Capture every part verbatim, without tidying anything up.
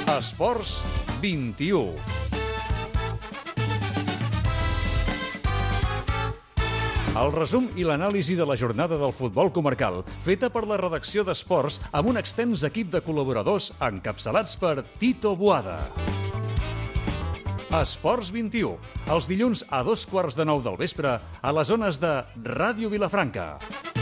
Esports vint-i-u. El resum i l'anàlisi de la jornada del futbol comarcal, feta per la redacció d'Esports amb un extens equip de col·laboradors encapçalats per Tito Boada. Esports vint-i-u, els dilluns a dos quarts de nou del vespre a les zones de Ràdio Vilafranca.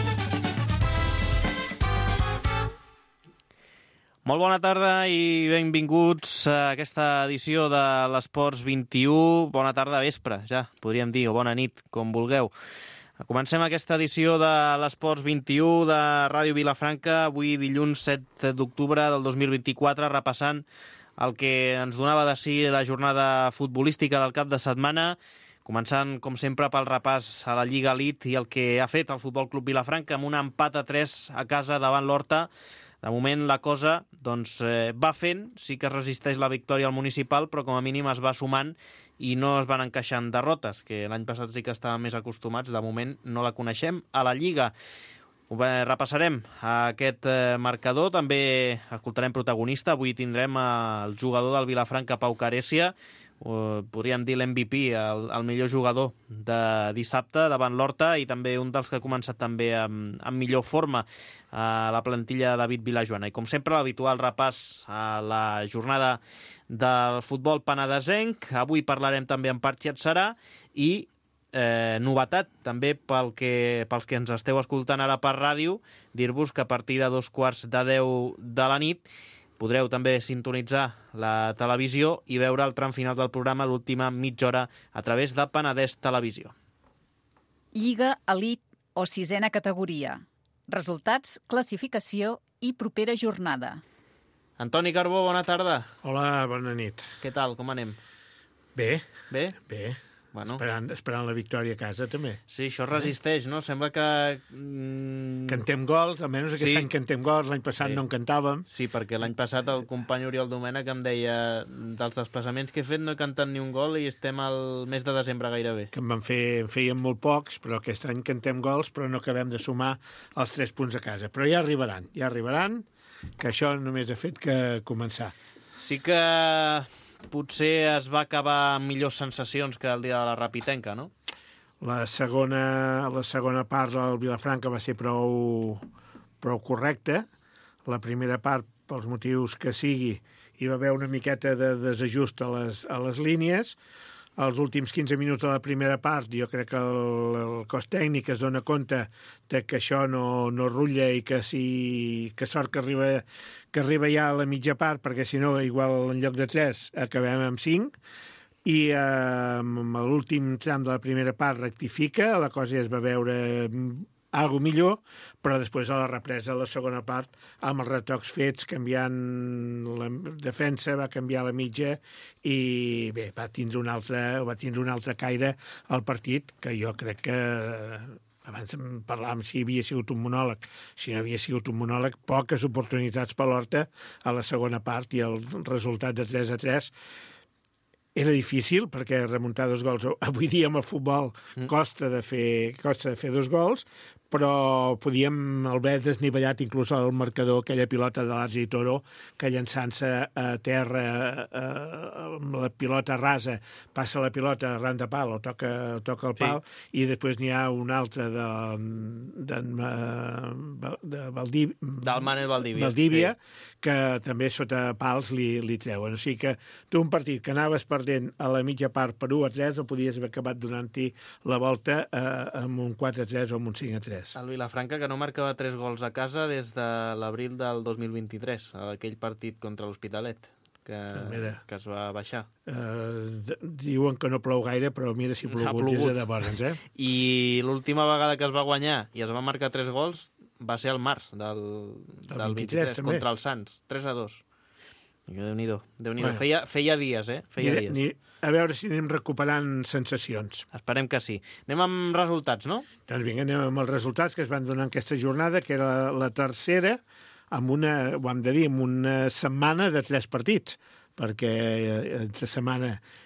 Molt bona tarda i benvinguts a aquesta edició de l'Esports vint-i-u. Bona tarda, vespre, ja, podríem dir, o bona nit, com vulgueu. Comencem aquesta edició de l'Esports vint-i-u de Ràdio Vilafranca, avui dilluns set d'octubre del dos mil vint-i-quatre, repassant el que ens donava de si la jornada futbolística del cap de setmana, començant, com sempre, pel repàs a la Lliga Elite i el que ha fet el Futbol Club Vilafranca amb un empat a tres a casa davant l'Horta. De moment la cosa doncs, eh, va fent, sí que resisteix la victòria al municipal, però com a mínim es va sumant i no es van encaixant derrotes, que l'any passat sí que estàvem més acostumats, de moment no la coneixem a la Lliga. Bé, repassarem aquest eh, marcador, també escoltarem protagonista, avui tindrem el jugador del Vilafranca, Pau Carèsia, Uh, podríem dir l'M V P, el, el millor jugador de dissabte davant l'Horta i també un dels que ha començat també amb, amb millor forma a la plantilla David Vilajoana. I com sempre l'habitual repàs a la jornada del futbol penedesenc. Avui parlarem també amb Parchi Atzarà i eh, novetat també pel que, pels que ens esteu escoltant ara per ràdio, dir-vos que a partir de dos quarts de deu de la nit podreu també sintonitzar la televisió i veure el tram final del programa l'última mitja hora a través de Penedès Televisió. Lliga Elite o sisena categoria. Resultats, classificació i propera jornada. Antoni Carbó, bona tarda. Hola, bona nit. Què tal, com anem? Bé. Bé? Bé. Bueno. Esperant, esperant la victòria a casa, també. Sí, això resisteix, no? Sembla que... Mm... Cantem gols, almenys aquest sí. any cantem gols, l'any passat sí. no en cantàvem. Sí, perquè l'any passat el company Oriol Domènech em deia dels desplaçaments que he fet no he cantat ni un gol i estem al mes de desembre gairebé. Que en van fer, en feien molt pocs, però aquest any cantem gols, però no acabem de sumar els tres punts a casa. Però ja arribaran, ja arribaran, que això només ha fet que començar. Sí que... potser es va acabar amb millors sensacions que el dia de la Rapitenca, no? La segona, la segona part del Vilafranca va ser prou, prou correcta. La primera part, pels motius que sigui, hi va haver una miqueta de desajust a les, a les línies. Els últims quinze minuts de la primera part, jo crec que el, el cos tècnic es dona compte de que això no, no rutlla i que, si, que sort que arriba, que arriba ja a la mitja part, perquè si no, igual en lloc de tres acabem amb cinc. I eh, amb l'últim tram de la primera part rectifica, la cosa ja es va veure algo millor, però després a la represa, a la segona part, amb els retocs fets, canviant la defensa, va canviar la mitja i bé, va tindre un altre, va tindre un altre caire al partit, que jo crec que abans parlàvem si havia sigut un monòleg. Si no havia sigut un monòleg, poques oportunitats per l'Horta a la segona part i el resultat de tres a tres era difícil, perquè remuntar dos gols avui dia amb el futbol costa de fer, costa de fer dos gols, però podíem haver desnivellat inclús el marcador, aquella pilota de l'Argi Toro, que llançant-se a terra eh, amb la pilota rasa, passa la pilota arran de pal o toca, toca el pal, sí. I després n'hi ha un altre de, de, de, de Valdívia, del Manel Valdívia, Valdívia sí. Que també sota pals li, li treuen. O sigui que tu un partit que anaves perdent a la mitja part per u a tres el podies haver acabat donant-hi la volta eh, amb un quatre a tres o amb un cinc a tres. El Vilafranca, que no marcava tres gols a casa des de l'abril del dos mil vint-i-tres, aquell partit contra l'Hospitalet, que, que es va baixar. Uh, diuen que no plou gaire, però mira si ha plogut, ha plogut. Des de Borens, eh? I l'última vegada que es va guanyar i es va marcar tres gols va ser al març del, del, del vint-i-tres, també. Contra el Sants, tres a dos. Déu-n'hi-do, Déu-n'hi-do. Bueno, feia, feia dies, eh? Feia ni, dies. Ni, a veure si anem recuperant sensacions. Esperem que sí. Anem amb resultats, no? Doncs vinga, anem amb els resultats que es van donar en aquesta jornada, que era la, la tercera, amb una, ho hem de dir, amb una setmana de tres partits, perquè entre setmana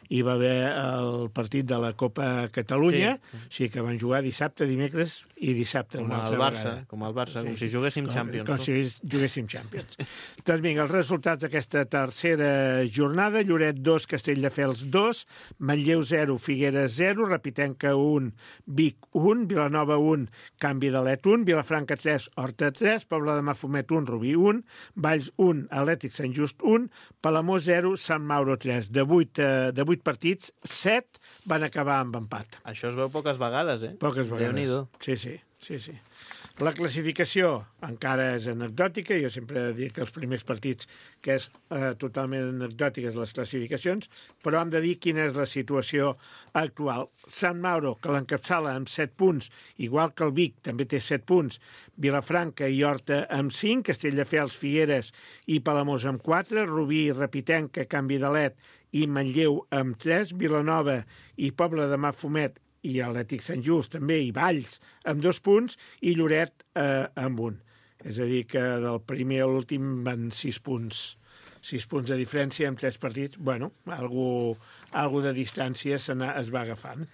hi va haver el partit de la Copa Catalunya, Sí. o sigui que van jugar dissabte, dimecres i dissabte Com una el altra Barça, vegada. com el Barça, com si sí. juguéssim Com- Champions. Com no? si juguéssim Champions. Doncs vinga, els resultats d'aquesta tercera jornada: Lloret dos, Castelldefels dos, Manlleu zero, Figueres zero, Repitenca un, Vic un, Vilanova un, Canvi de Let un, Vilafranca tres, Horta tres, Pobla de Mafumet un, Rubí un, Valls un, Atlètic Sant Just un, Palamós zero, Sant Mauro tres. De vuit, eh, de vuit partits, set van acabar amb empat. Això es veu poques vegades, eh? Poques vegades. Déu-n'hi-do. Sí, sí, sí, sí. La classificació encara és anecdòtica. Jo sempre dic que els primers partits que és eh, totalment anecdòtiques les classificacions, però hem de dir quina és la situació actual. Sant Mauro, que l'encapçala amb set punts, igual que el Vic, també té set punts, Vilafranca i Horta amb cinc, Castelldefels, Figueres i Palamós amb quatre, Rubí, Repitenca, Canvi de Let i Manlleu amb tres, Vilanova i Pobla de Mafumet i Atlètic Sant Just també, i Valls amb dos punts, i Lloret eh, amb un. És a dir, que del primer a l'últim van sis punts, sis punts de diferència amb tres partits. Bueno, algú, algú de distància se es va agafant.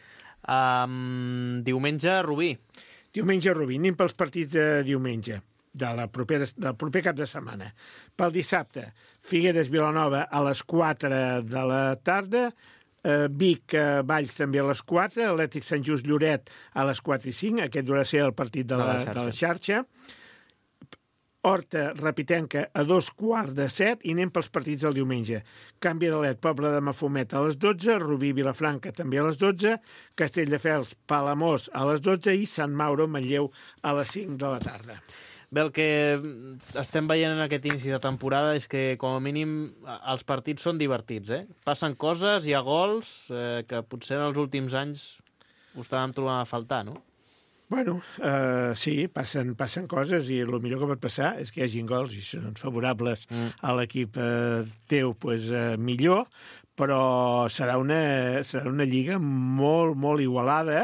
Um, diumenge, Rubí. Diumenge, Rubí, anem pels partits de diumenge, de la propera, del proper cap de setmana. Pel dissabte, Figueres Vilanova a les quatre de la tarda, eh, Vic, eh, Valls també a les quatre, Atlètic Sant Just Lloret a les quatre i cinc, aquest durà ser el partit de, De la la, xarxa. de la xarxa. Horta, Repitenca a dos quarts de set, i anem pels partits del diumenge. Canvi de Let, Pobla de Mafumet a les dotze, Rubí, Vilafranca també a les dotze, Castelldefels, Palamós a les dotze i Sant Mauro, Manlleu a les cinc de la tarda. Bé, el que estem veient en aquest inici de temporada és que, com a mínim, els partits són divertits, eh? Passen coses, hi ha gols, eh, que potser en els últims anys ho estàvem trobant a faltar, no? Bueno, eh, sí, passen, passen coses, i el millor que pot passar és que hi hagin gols, i si són favorables mm. a l'equip eh, teu, pues, eh, millor, però serà una, serà una lliga molt, molt igualada,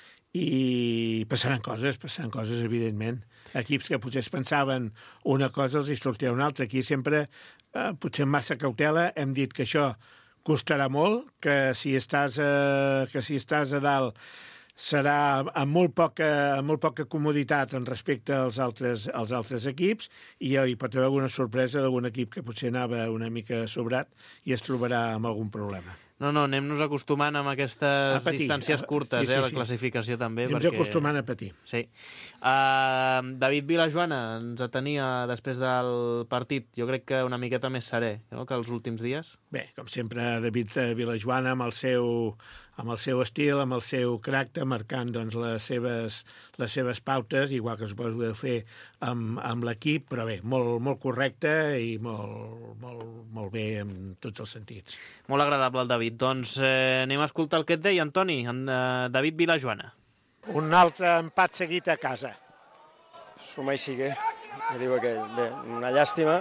i passaran coses, passaran coses, evidentment. Equips que potser es pensaven una cosa els hi sortirà una altra. Aquí sempre, eh, potser amb massa cautela, hem dit que això costarà molt, que si estàs a, que si estàs a dalt serà amb molt poca, amb molt poca comoditat en respecte als altres, als altres equips, i hi pot haver alguna sorpresa d'algun equip que potser anava una mica sobrat i es trobarà amb algun problema. No, no, anem-nos acostumant amb aquestes patir. distàncies curtes, Sí, sí, eh, a la sí. classificació també. Anem perquè... acostumant a patir. Sí. Uh, David Vilajoana ens atenia després del partit. Jo crec que una miqueta més serè, no?, que els últims dies. Bé, com sempre, David Vilajoana amb el seu, amb el seu estil, amb el seu caràcter, marcant doncs, les, seves, les seves pautes, igual que suposo que ho fer amb, amb l'equip, però bé, molt, molt correcte i molt, molt, molt bé en tots els sentits. Molt agradable el David. Doncs eh, anem a escoltar el que et deia, Antoni, en eh, David Vilajoana. Un altre empat seguit a casa. Suma i sigue, que diu aquell. Bé, una llàstima.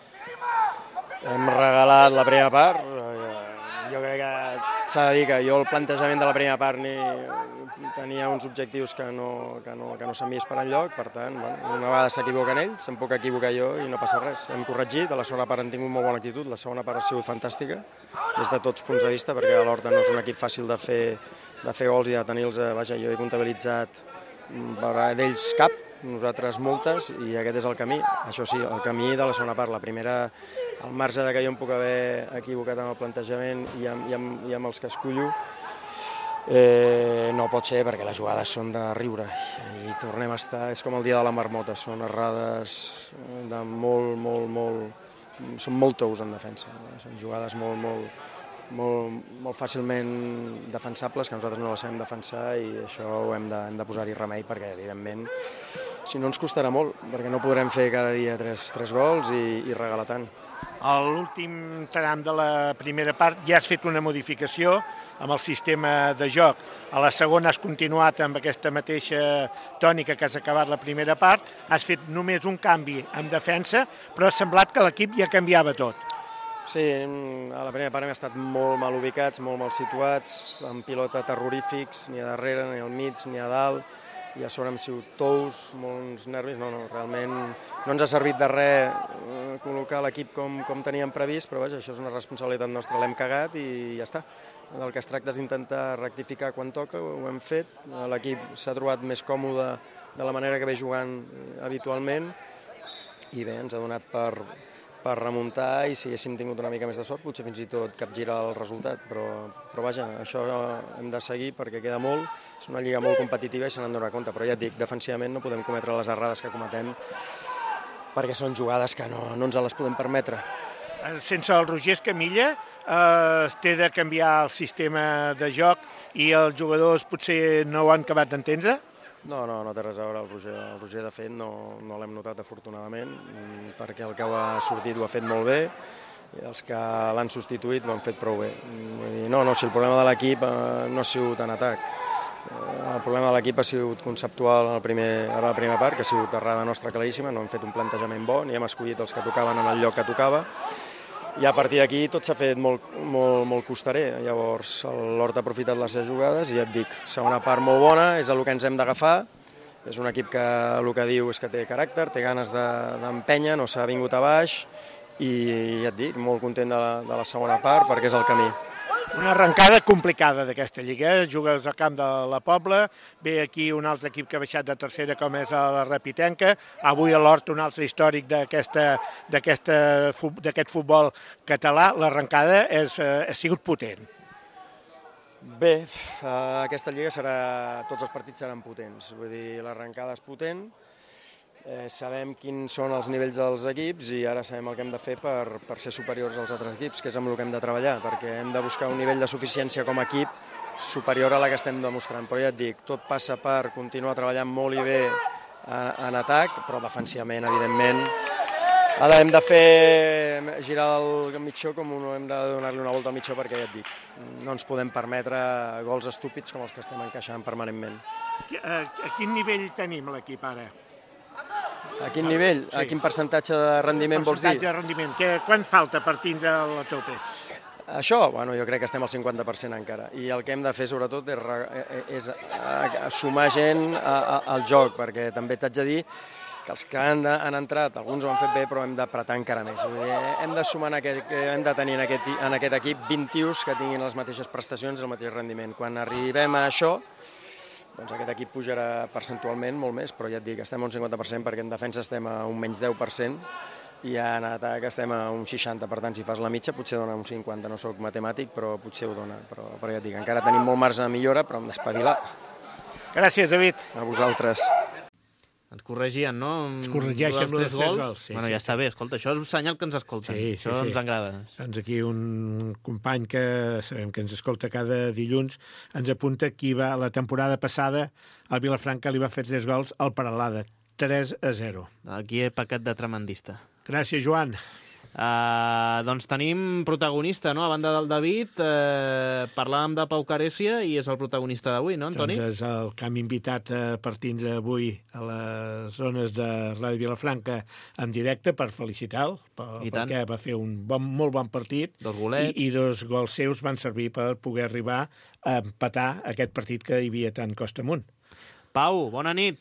Hem regalat la primera part. Jo crec que s'ha de dir que jo el plantejament de la primera part ni, tenia uns objectius que no, que no, que no s'han vist per enlloc, per tant, bueno, una vegada s'equivoquen ells, em puc equivocar jo i no passa res. Hem corregit, a la segona part han tingut molt bona actitud, la segona part ha sigut fantàstica, des de tots punts de vista, perquè l'Horta no és un equip fàcil de fer, de fer gols i de tenir-los, vaja, jo he comptabilitzat d'ells cap, nosaltres moltes, i aquest és el camí. Això sí, el camí de la segona part. La primera, al marge de que jo em puc haver equivocat amb el plantejament i amb, i amb, i amb els que escollo, eh, no pot ser, perquè les jugades són de riure i tornem a estar, és com el dia de la marmota, són errades de molt, molt, molt, són molt tous en defensa, són jugades molt, molt, molt, molt fàcilment defensables, que nosaltres no les sabem defensar, i això ho hem de, hem de posar-hi remei, perquè evidentment si no ens costarà molt, perquè no podrem fer cada dia tres, tres gols i, i regalar tant. A l'últim tram de la primera part ja has fet una modificació amb el sistema de joc. A la segona has continuat amb aquesta mateixa tònica que has acabat la primera part, has fet només un canvi en defensa, però ha semblat que l'equip ja canviava tot. Sí, a la primera part hem estat molt mal ubicats, molt mal situats, amb pilota terrorífics, ni a darrere, ni al mig, ni a dalt. i a sobre hem sigut tous, molts nervis, no, no, realment no ens ha servit de res eh, col·locar l'equip com, com teníem previst, però vaja, això és una responsabilitat nostra, l'hem cagat i ja està. Del que es tracta és intentar rectificar quan toca, ho hem fet, l'equip s'ha trobat més còmode de la manera que ve jugant habitualment i bé, ens ha donat per, per remuntar i si haguéssim tingut una mica més de sort potser fins i tot capgirar el resultat, però, però vaja, això hem de seguir perquè queda molt, és una lliga molt competitiva i se n'han de donar compte, però ja et dic, defensivament no podem cometre les errades que cometem perquè són jugades que no, no ens les podem permetre. Sense el Roger Escamilla eh, es té de canviar el sistema de joc i els jugadors potser no ho han acabat d'entendre? No, no, no té res a veure, el Roger, el Roger de fet no, no l'hem notat afortunadament perquè el que ha sortit ho ha fet molt bé i els que l'han substituït ho han fet prou bé. No, no, si el problema de l'equip eh, no ha sigut en atac, eh, el problema de l'equip ha sigut conceptual en el primer, a la primera part, que ha sigut errada nostra claríssima, no hem fet un plantejament bo, ni hem escollit els que tocaven en el lloc que tocava, i a partir d'aquí tot s'ha fet molt, molt, molt costarer. Llavors l'Hort ha aprofitat les seves jugades i ja et dic, segona part molt bona, és el que ens hem d'agafar. És un equip que el que diu és que té caràcter, té ganes d'empènyer, no s'ha vingut a baix i ja et dic, molt content de la, de la segona part perquè és el camí. Una arrencada complicada d'aquesta lliga, jugues al camp de la Pobla, ve aquí un altre equip que ha baixat de tercera com és la Repitenca, avui a l'Hort un altre històric d'aquest futbol català, l'arrencada ha sigut potent. Bé, aquesta lliga serà, tots els partits seran potents, vull dir, l'arrencada és potent, Eh, sabem quins són els nivells dels equips i ara sabem el que hem de fer per, per ser superiors als altres equips, que és amb el que hem de treballar, perquè hem de buscar un nivell de suficiència com a equip superior a la que estem demostrant. Però ja et dic, tot passa per continuar treballant molt i bé en atac, però defensivament, evidentment, ara hem de fer girar el mitjó com un, hem de donar-li una volta al mitjó perquè ja et dic, no ens podem permetre gols estúpids com els que estem encaixant permanentment. A, a quin nivell tenim l'equip ara? A quin nivell? Sí. A quin percentatge de rendiment vols dir? Percentatge de rendiment. Que, quan falta per tindre la tope? Això, bueno, jo crec que estem al cinquanta per cent encara. I el que hem de fer, sobretot, és, és sumar gent a, a, al joc, perquè també t'haig de dir que els que han, de, han entrat, alguns ho han fet bé, però hem d'apretar encara més. Vull dir, hem de sumar en aquest, hem de tenir en aquest, en aquest equip vint tios que tinguin les mateixes prestacions i el mateix rendiment. Quan arribem a això, doncs aquest equip pujarà percentualment molt més, però ja et dic, estem a un cinquanta per cent perquè en defensa estem a un menys deu per cent i en atac estem a un seixanta, per tant, si fas la mitja potser dona un cinquanta, no sóc matemàtic, però potser ho dona, però, però ja et dic, encara tenim molt marge de millora, però hem d'espavilar. Gràcies, David. A vosaltres. Ens corregien, no? Ens corregeixen els tres gols. gols. Sí, bueno, ja sí, està bé, escolta, això és un senyal que ens escolten. Sí, sí, això sí. Ens agrada. Doncs aquí un company que sabem que ens escolta cada dilluns ens apunta que va, la temporada passada al Vilafranca li va fer tres gols al Peralada, tres a zero. Aquí he pecat de tremendista. Gràcies, Joan. Uh, doncs tenim protagonista, no? A banda del David, uh, parlàvem de Pau Carèsia i és el protagonista d'avui, no, Antoni? Doncs és el que hem invitat uh, per tindre avui a les zones de Ràdio Vilafranca en directe per felicitar-lo, per, perquè va fer un bon, molt bon partit. Dos golets. I, i dos gols seus van servir per poder arribar a empatar aquest partit que hi havia tant costa amunt. Pau, bona nit.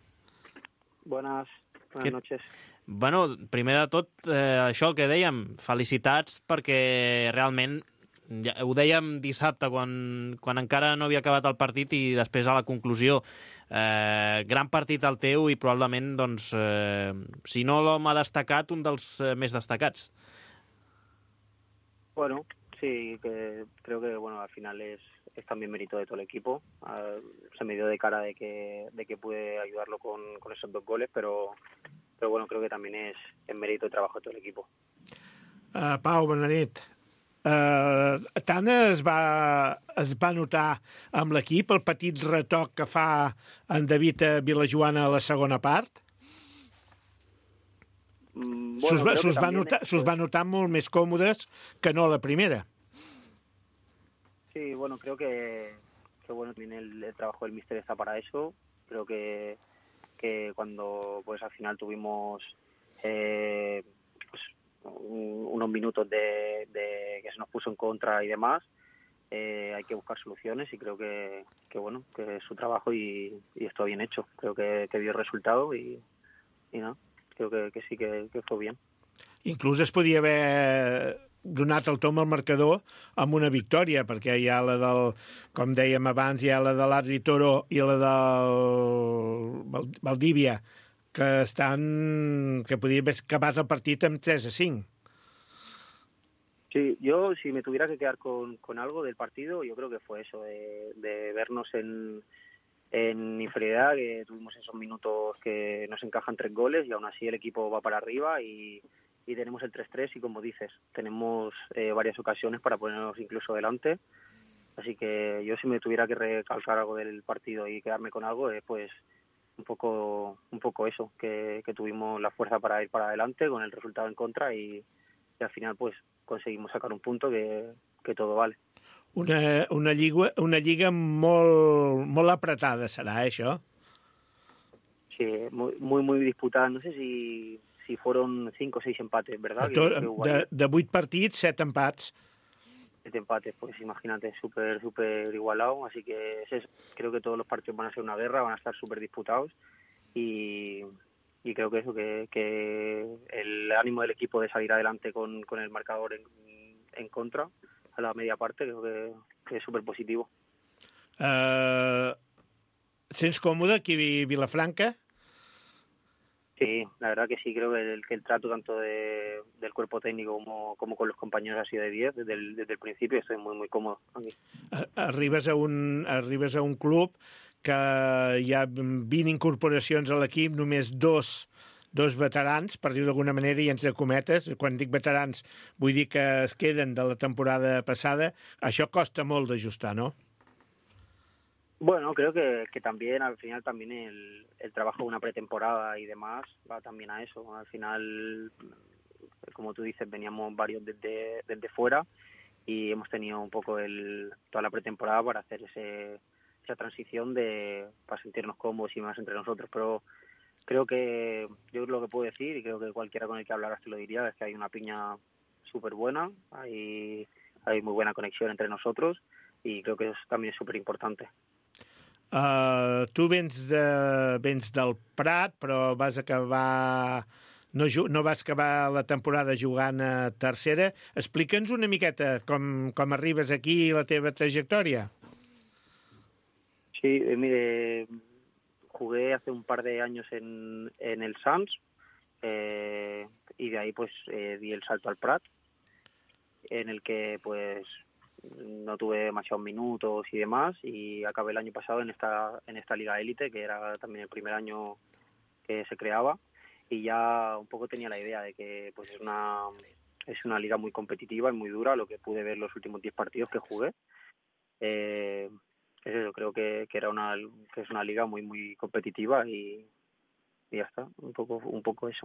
Buenas, buenas que... noches. Bueno, primer de tot, eh, això el que dèiem, felicitats perquè realment, ja, ho dèiem dissabte quan, quan encara no havia acabat el partit i després a la conclusió, eh, gran partit el teu i probablement, doncs, eh, si no l'home destacat, un dels eh, més destacats. Bueno, sí, que creo que bueno, al final es, es también mérito de todo el equipo. Uh, se me dio de cara de que, de que pude ayudarlo con, con esos dos goles, pero... però bueno, creo que també és en mèrit de treball de tot l'equip. Uh, Pau, bona nit. Uh, tant es va, es va notar amb l'equip el petit retoc que fa en David a Vilajoana a la segona part? Mm, bueno, S'us va, va, notar, es... va notar molt més còmodes que no a la primera. Sí, bueno, creo que, que bueno, también el, el trabajo del míster está para eso. Creo que que cuando pues al final tuvimos eh, pues, un, unos minutos de, de que se nos puso en contra y demás, eh, hay que buscar soluciones y creo que, que bueno, que es su trabajo y, y esto bien hecho. Creo que, que dio resultado y, i no, creo que, que sí que, que fue bien. Inclús es podia haver donat el tom al marcador amb una victòria, perquè hi ha la del, com dèiem abans, hi ha la de l'Arts i Toro i la del Valdívia, que estan, que podia haver acabat el partit amb tres a cinc. Sí, yo si me tuviera que quedar con, con algo del partido, yo creo que fue eso, de, de vernos en, en inferioridad, que tuvimos esos minutos que nos encajan tres goles y aún así el equipo va para arriba y, y tenemos el tres tres y como dices, tenemos eh, varias ocasiones para ponernos incluso delante. Así que yo si me tuviera que recalcar algo del partido y quedarme con algo, es pues un poco, un poco eso, que, que tuvimos la fuerza para ir para adelante con el resultado en contra y, y al final pues conseguimos sacar un punto que, que todo vale. Una, una, lliga, una lliga molt, molt apretada serà, eh, això? Sí, muy, muy, muy disputada. No sé si, si fueron cinco o seis empates, ¿verdad? Tot, que, que de, de vuit partits, set empats. Siete empates, pues imagínate, súper, súper igualado. Así que es, creo que todos los partidos van a ser una guerra, van a estar súper disputados y... y creo que eso, que, que el ánimo del equipo de salir adelante con, con el marcador en, en contra a la media parte creo que, que es súper positivo. Uh, ¿Sents cómodo aquí a Vilafranca? Sí, la verdad que sí, creo que el, que el trato tanto de, del cuerpo técnico como, como con los compañeros ha sido de diez desde el, desde el principio, estoy muy muy cómodo aquí. Arribes a un, arribes a un club que hi ha vint incorporacions a l'equip, només dos, dos veterans, per dir-ho d'alguna manera, i entre cometes, quan dic veterans vull dir que es queden de la temporada passada, això costa molt d'ajustar, ¿no? Bueno, creo que, que también al final también el, el trabajo de una pretemporada y demás va también a eso. Al final, como tú dices, veníamos varios desde, desde fuera y hemos tenido un poco el, toda la pretemporada para hacer ese esa transición de para sentirnos cómodos y más entre nosotros, pero creo que yo lo que puedo decir y creo que cualquiera con el que hablaras te lo diría es que hay una piña súper buena, hay, hay muy buena conexión entre nosotros y creo que eso también es súper importante. Uh, tu vens, de, vens del Prat, però vas acabar... No, no vas acabar la temporada jugant a tercera. Explica'ns una miqueta com, com arribes aquí i la teva trajectòria. Sí, eh, mire, jugué hace un par de años en, en el Sants eh, y de ahí pues eh, di el salto al Prat, en el que pues no tuve demasiados minutos y demás y acabé el año pasado en esta en esta Liga Élite, que era también el primer año que se creaba y ya un poco tenía la idea de que pues es una es una liga muy competitiva y muy dura, lo que pude ver los últimos diez partidos que jugué. Eh, Es eso, creo que, que era una que es una liga muy muy competitiva y, y ya está, un poco un poco eso.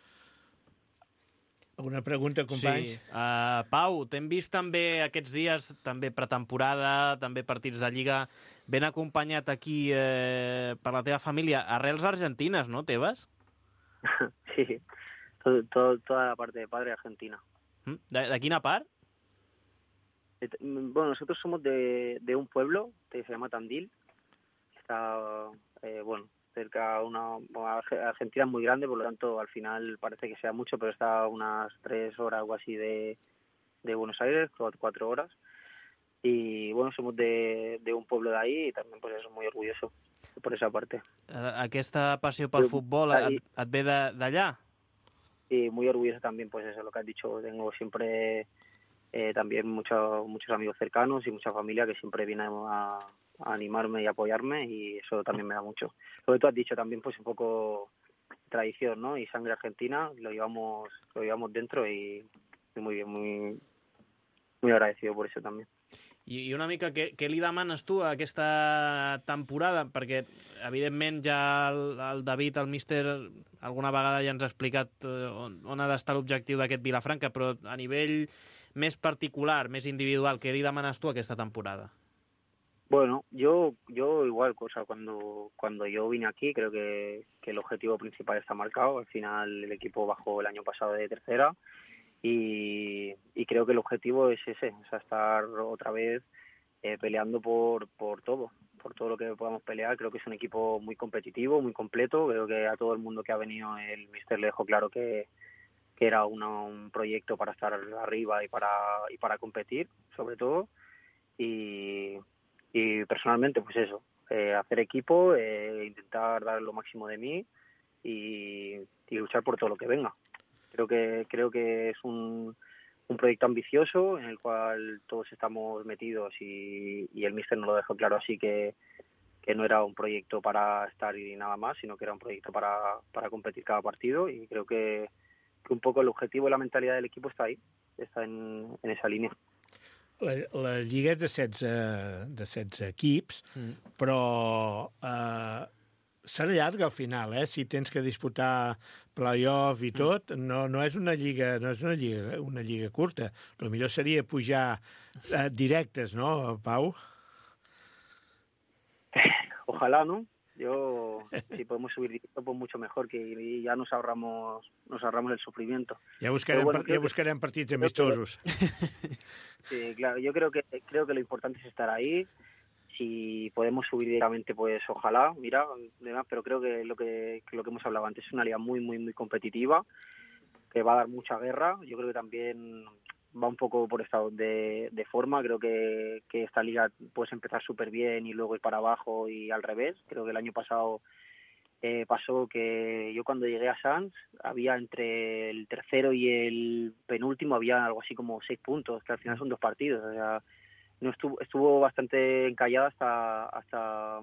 Alguna pregunta, companys? Sí. Uh, Pau, t'hem vist també aquests dies, també pretemporada, també partits de Lliga, ben acompanyat aquí eh, per la teva família. Arrels argentines, no, teves? Sí, todo, todo, toda la parte de padre argentina. De, de quina part? Bueno, nosotros somos de, de un pueblo que se llama Tandil, que está, eh, bueno, cerca, una, Argentina es muy grande, por lo tanto al final parece que sea mucho, pero está a unas tres horas o así de, de Buenos Aires, cuatro horas, y bueno, somos de, de un pueblo de ahí y también pues eso, muy orgulloso por esa parte. Aquesta passió pel futbol et, et ve d'allà? Y muy orgulloso también, pues eso, lo que has dicho, tengo siempre... Eh, también muchos muchos amigos cercanos y mucha familia que siempre viene a, a animarme y apoyarme y eso también me da mucho. Lo que tú has dicho también, pues un poco tradición, ¿no? Y sangre argentina, lo llevamos lo llevamos dentro y, y muy bien, muy muy agradecido por eso també. I, i una mica, què, què li demanes tu a aquesta temporada? Perquè, evidentment, ja el, el David, el míster, alguna vegada ja ens ha explicat on, on ha d'estar l'objectiu d'aquest Vilafranca, però a nivell més particular, més individual, què li demanes tu a aquesta temporada? Bueno, yo yo igual, o sea, cuando cuando yo vine aquí creo que, que el objetivo principal está marcado. Al final el equipo bajó el año pasado de tercera y, y creo que el objetivo es ese, o sea, estar otra vez eh, peleando por, por todo, por todo lo que podamos pelear. Creo que es un equipo muy competitivo, muy completo. Creo que a todo el mundo que ha venido el míster le dejó claro que, que era una, un proyecto para estar arriba y para, y para competir, sobre todo. Y, y personalmente, pues eso, eh, hacer equipo, eh, intentar dar lo máximo de mí y, y luchar por todo lo que venga. Creo que creo que es un, un proyecto ambicioso en el cual todos estamos metidos y, y el míster nos lo dejó claro, así que, que no era un proyecto para estar y nada más, sino que era un proyecto para, para competir cada partido, y creo que, que un poco el objetivo y la mentalidad del equipo está ahí, está en, en esa línea. La, la Lliga és de setze, de setze equips, mm. però eh, serà llarga al final, eh? Si tens que disputar play-off i tot, mm. no, no és una lliga, no és una lliga, una lliga curta. El millor seria pujar eh, directes, ¿no, Pau? Ojalá, ¿no? Yo, si podemos subir directo, pues mucho mejor, que ya nos ahorramos nos ahorramos el sufrimiento. Ya buscarem, bueno, ya buscarem partits amistosos. Que, sí, claro, yo creo que creo que lo importante es estar ahí. Si podemos subir directamente, pues ojalá, mira, demás, pero creo que lo que, que lo que hemos hablado antes es una liga muy, muy, muy competitiva, que va a dar mucha guerra. Yo creo que también va un poco por estado de, de forma. Creo que, que esta liga puedes empezar súper bien y luego ir para abajo y al revés. Creo que el año pasado eh, pasó que yo cuando llegué a Sants había entre el tercero y el penúltimo había algo así como seis puntos, que al final son dos partidos. O sea, no estuvo, estuvo bastante encallada hasta hasta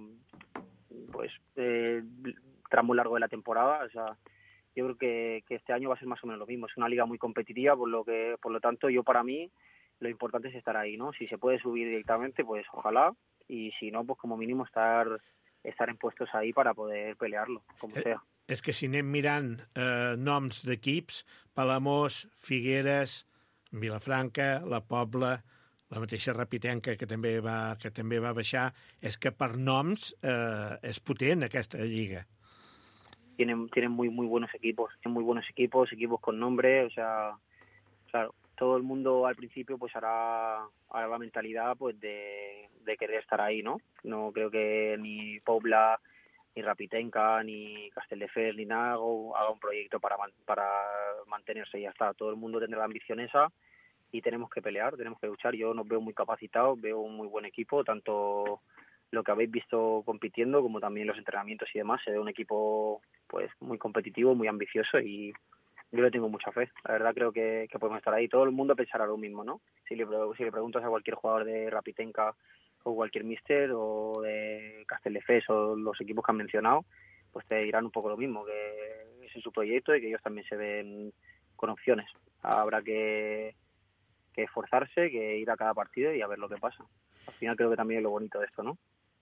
pues eh, tramo largo de la temporada. O sea, yo creo que, que este año va a ser más o menos lo mismo. Es una liga muy competitiva, por lo que por lo tanto yo para mí lo importante es estar ahí, ¿no? Si se puede subir directamente, pues ojalá, y si no, pues como mínimo estar estar en puestos ahí para poder pelearlo, como eh, sea. És que si anem mirant eh, noms d'equips, Palamós, Figueres, Vilafranca, la Pobla, la mateixa Rapitenca, que també va, que també va baixar, és que per noms eh, és potent aquesta lliga. Tienen, tienen muy muy buenos equipos, tienen muy buenos equipos, equipos con nombre, o sea, claro, todo el mundo al principio pues hará, hará la mentalidad pues de, de querer estar ahí, ¿no? No creo que ni Pobla, ni Rapitenca, ni Castelldefels, ni nada haga un proyecto para, para mantenerse y ya está. Todo el mundo tendrá la ambición esa y tenemos que pelear, tenemos que luchar. Yo nos veo muy capacitados, veo un muy buen equipo, tanto lo que habéis visto compitiendo como también los entrenamientos y demás. Se ve un equipo pues muy competitivo, muy ambicioso, y yo le tengo mucha fe. La verdad creo que, que podemos estar ahí. Todo el mundo pensará lo mismo, ¿no? Si le, si le preguntas a cualquier jugador de Rapitenca o cualquier míster o de Castelldefels o los equipos que han mencionado, pues te dirán un poco lo mismo, que ese es su proyecto y que ellos también se ven con opciones. Habrá que, que esforzarse, que ir a cada partido y a ver lo que pasa. Al final creo que también es lo bonito de esto, ¿no?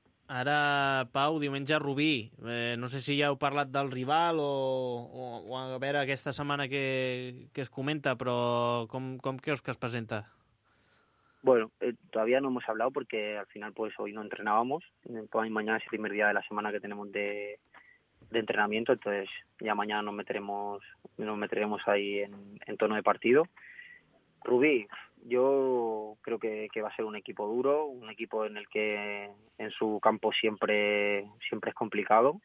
Ara, Pau, diumenge Rubí. Eh, no sé si ja heu parlat del rival o, o, o a veure aquesta setmana que, que es comenta, però com, com creus que es presenta? Bueno, eh, todavía no hemos hablado porque al final pues hoy no entrenábamos. Pues mañana es el primer día de la semana que tenemos de, de entrenamiento, entonces ya mañana nos meteremos nos meteremos ahí en, en tono de partido. Rubí, yo creo que, que va a ser un equipo duro, un equipo en el que en su campo siempre siempre es complicado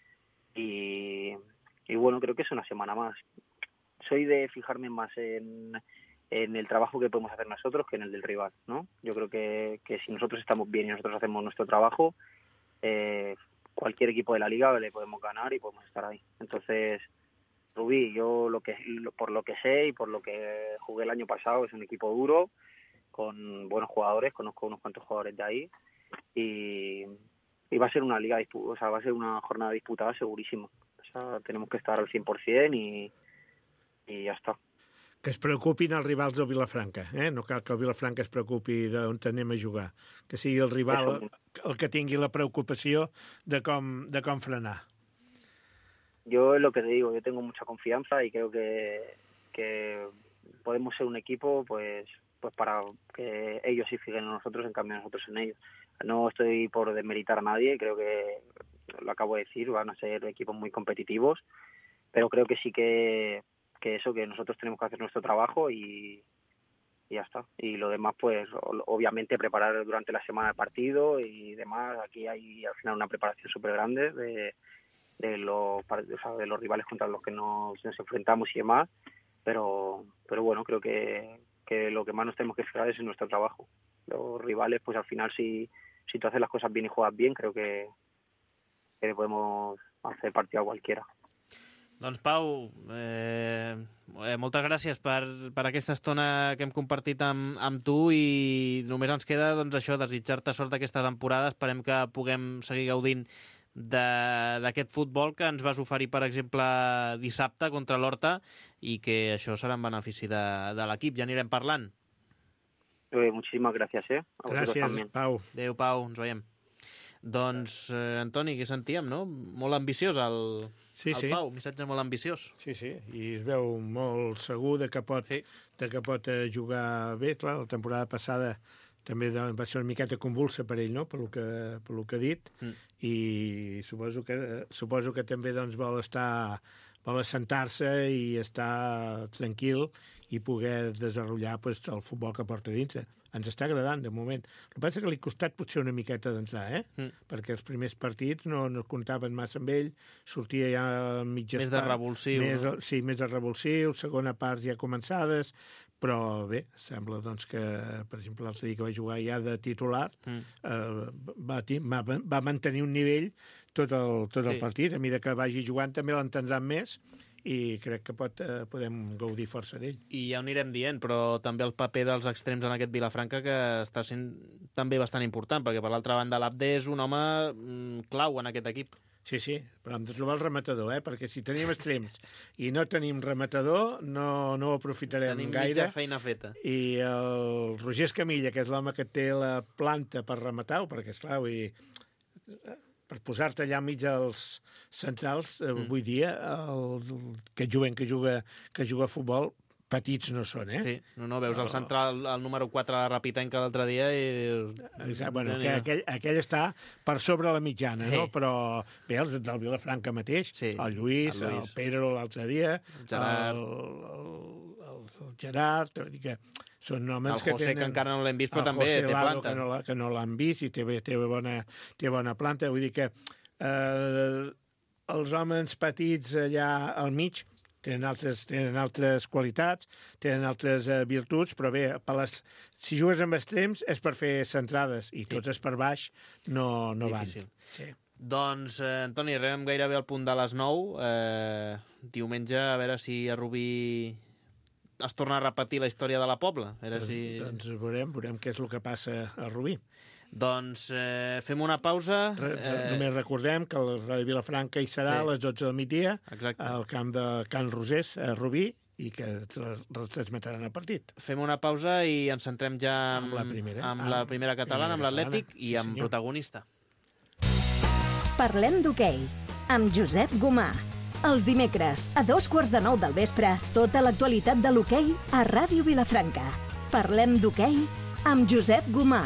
y, y bueno, creo que es una semana más. Soy de fijarme más en, en el trabajo que podemos hacer nosotros que en el del rival, ¿no? Yo creo que, que si nosotros estamos bien y nosotros hacemos nuestro trabajo, eh, cualquier equipo de la liga le podemos ganar y podemos estar ahí. Entonces, Rubí, yo lo que por lo que sé y por lo que jugué el año pasado, es un equipo duro, con buenos jugadores, conozco unos cuantos jugadores de ahí, y, y va a ser una liga, o sea, va a ser una jornada disputada segurísimo. O sea, tenemos que estar al cien por ciento y, y ya está. Que es preocupin els rivals del Vilafranca, eh? No cal que el Vilafranca es preocupi d'on anem a jugar. Que sigui el rival el que tingui la preocupació de com, de com frenar. Yo es lo que te digo, yo tengo mucha confianza y creo que, que podemos ser un equipo pues pues para que ellos sí fijen en nosotros, en cambio nosotros en ellos. No estoy por desmeritar a nadie, creo que, lo acabo de decir, van a ser equipos muy competitivos, pero creo que sí que, que eso, que nosotros tenemos que hacer nuestro trabajo y, y ya está. Y lo demás, pues obviamente preparar durante la semana el partido y demás. Aquí hay al final una preparación súper grande de, de, los, o sea, de los rivales contra los que nos, nos enfrentamos y demás, pero pero bueno, creo que, que lo que más nos tenemos que fijar es en nuestro trabajo. Los rivales, pues al final, si, si tú haces las cosas bien y juegas bien, creo que, que podemos hacer partido a cualquiera. Doncs Pau, eh, moltes gràcies per, per aquesta estona que hem compartit amb, amb tu i només ens queda doncs, això, desitjar-te sort aquesta temporada. Esperem que puguem seguir gaudint d'aquest futbol que ens vas oferir, per exemple, dissabte contra l'Horta i que això serà en benefici de, de l'equip. Ja anirem parlant. Eh, muchísimas gracias, eh? A Gràcies, Pau. Adéu, Pau, ens veiem. Doncs, eh, Antoni, què sentíem, no? Molt ambiciós el, sí, el sí. Pau, missatge molt ambiciós. Sí, sí, i es veu molt segur de que pot, sí. de que pot jugar bé. Clar, la temporada passada també va ser una miqueta convulsa per ell, no?, pel que, pel que ha dit, mm. i suposo que, suposo que també doncs, vol estar vol assentar-se i estar tranquil i poder desenvolupar pues, el futbol que porta dintre. Ens està agradant, de moment. El que passa que li ha costat potser una miqueta d'entrar, eh? Mm. Perquè els primers partits no, no comptaven massa amb ell, sortia ja mitja... Més de revulsiu, més, no? Sí, més de revulsiu, segona part ja començades, però bé, sembla doncs, que, per exemple, l'altre dia que va jugar ja de titular, mm. eh, va, va, va mantenir un nivell tot el, tot el sí. partit. A mesura que vagi jugant també l'entendran més i crec que pot, eh, podem gaudir força d'ell. I ja ho anirem dient, però també el paper dels extrems en aquest Vilafranca que està sent també bastant important, perquè per l'altra banda l'Abde és un home mm, clau en aquest equip. Sí, sí, però hem de trobar el rematador, eh? Perquè si tenim extrems i no tenim rematador, no, no ho aprofitarem tenim gaire. Tenim mitja feina feta. I el Roger Escamilla, que és l'home que té la planta per rematar-ho, perquè, esclar, vull dir, per posar-te allà mig dels centrals, mm. avui dia, el, que juguen, que juga, que juga a futbol, petits no són, eh? Sí, no, no, veus el central, el número quatre de la Rapitenca l'altre dia i... Exacte, bueno, que aquell, aquell està per sobre la mitjana, sí. no? Però bé, els del Vilafranca mateix, sí. el Lluís, el, Lluís. el Pedro l'altre dia, el Gerard, el, el, el, el Gerard, vull dir que són homes el que José, tenen... que encara no l'hem vist, però també José té Lado, planta. Que no, que no l'han vist i té, té, bona, té bona planta, vull dir que eh, els homes petits allà al mig tenen altres, tenen altres qualitats, tenen altres eh, virtuts, però bé, per les, si jugues amb extrems és per fer centrades, i tots sí. per baix no, no Difícil. van. Sí. Doncs, eh, Antoni, arribem gairebé al punt de les nou. Eh, diumenge, a veure si a Rubí es torna a repetir la història de la Pobla. A veure doncs, si... doncs veurem, veurem què és el que passa a Rubí. Doncs eh, fem una pausa. Re, re, eh... Només recordem que el Ràdio Vilafranca hi serà sí. a les dotze del migdia, Exacte. al camp de Can Rosés, a Rubí, i que retransmetran el partit. Fem una pausa i ens centrem ja amb, amb la primera, amb la primera catalana, amb l'Atlètic i sí, amb senyor. protagonista. Parlem d'hoquei, amb Josep Gomà. Els dimecres, a dos quarts de nou del vespre, tota l'actualitat de l'hoquei a Ràdio Vilafranca. Parlem d'hoquei amb Josep Gomà.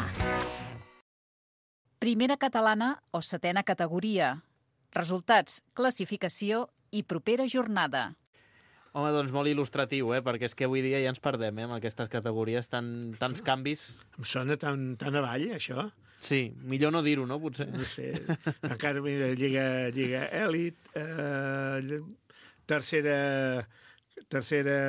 Primera catalana o setena categoria. Resultats, classificació i propera jornada. Home, doncs molt il·lustratiu, eh? Perquè és que avui dia ja ens perdem, eh? Amb aquestes categories, tan, tants canvis. Em sona tan, tan avall, això. Sí, millor no dir-ho, no, potser? No sé. Encara, mira, Lliga, Lliga Elit, eh, tercera, tercera,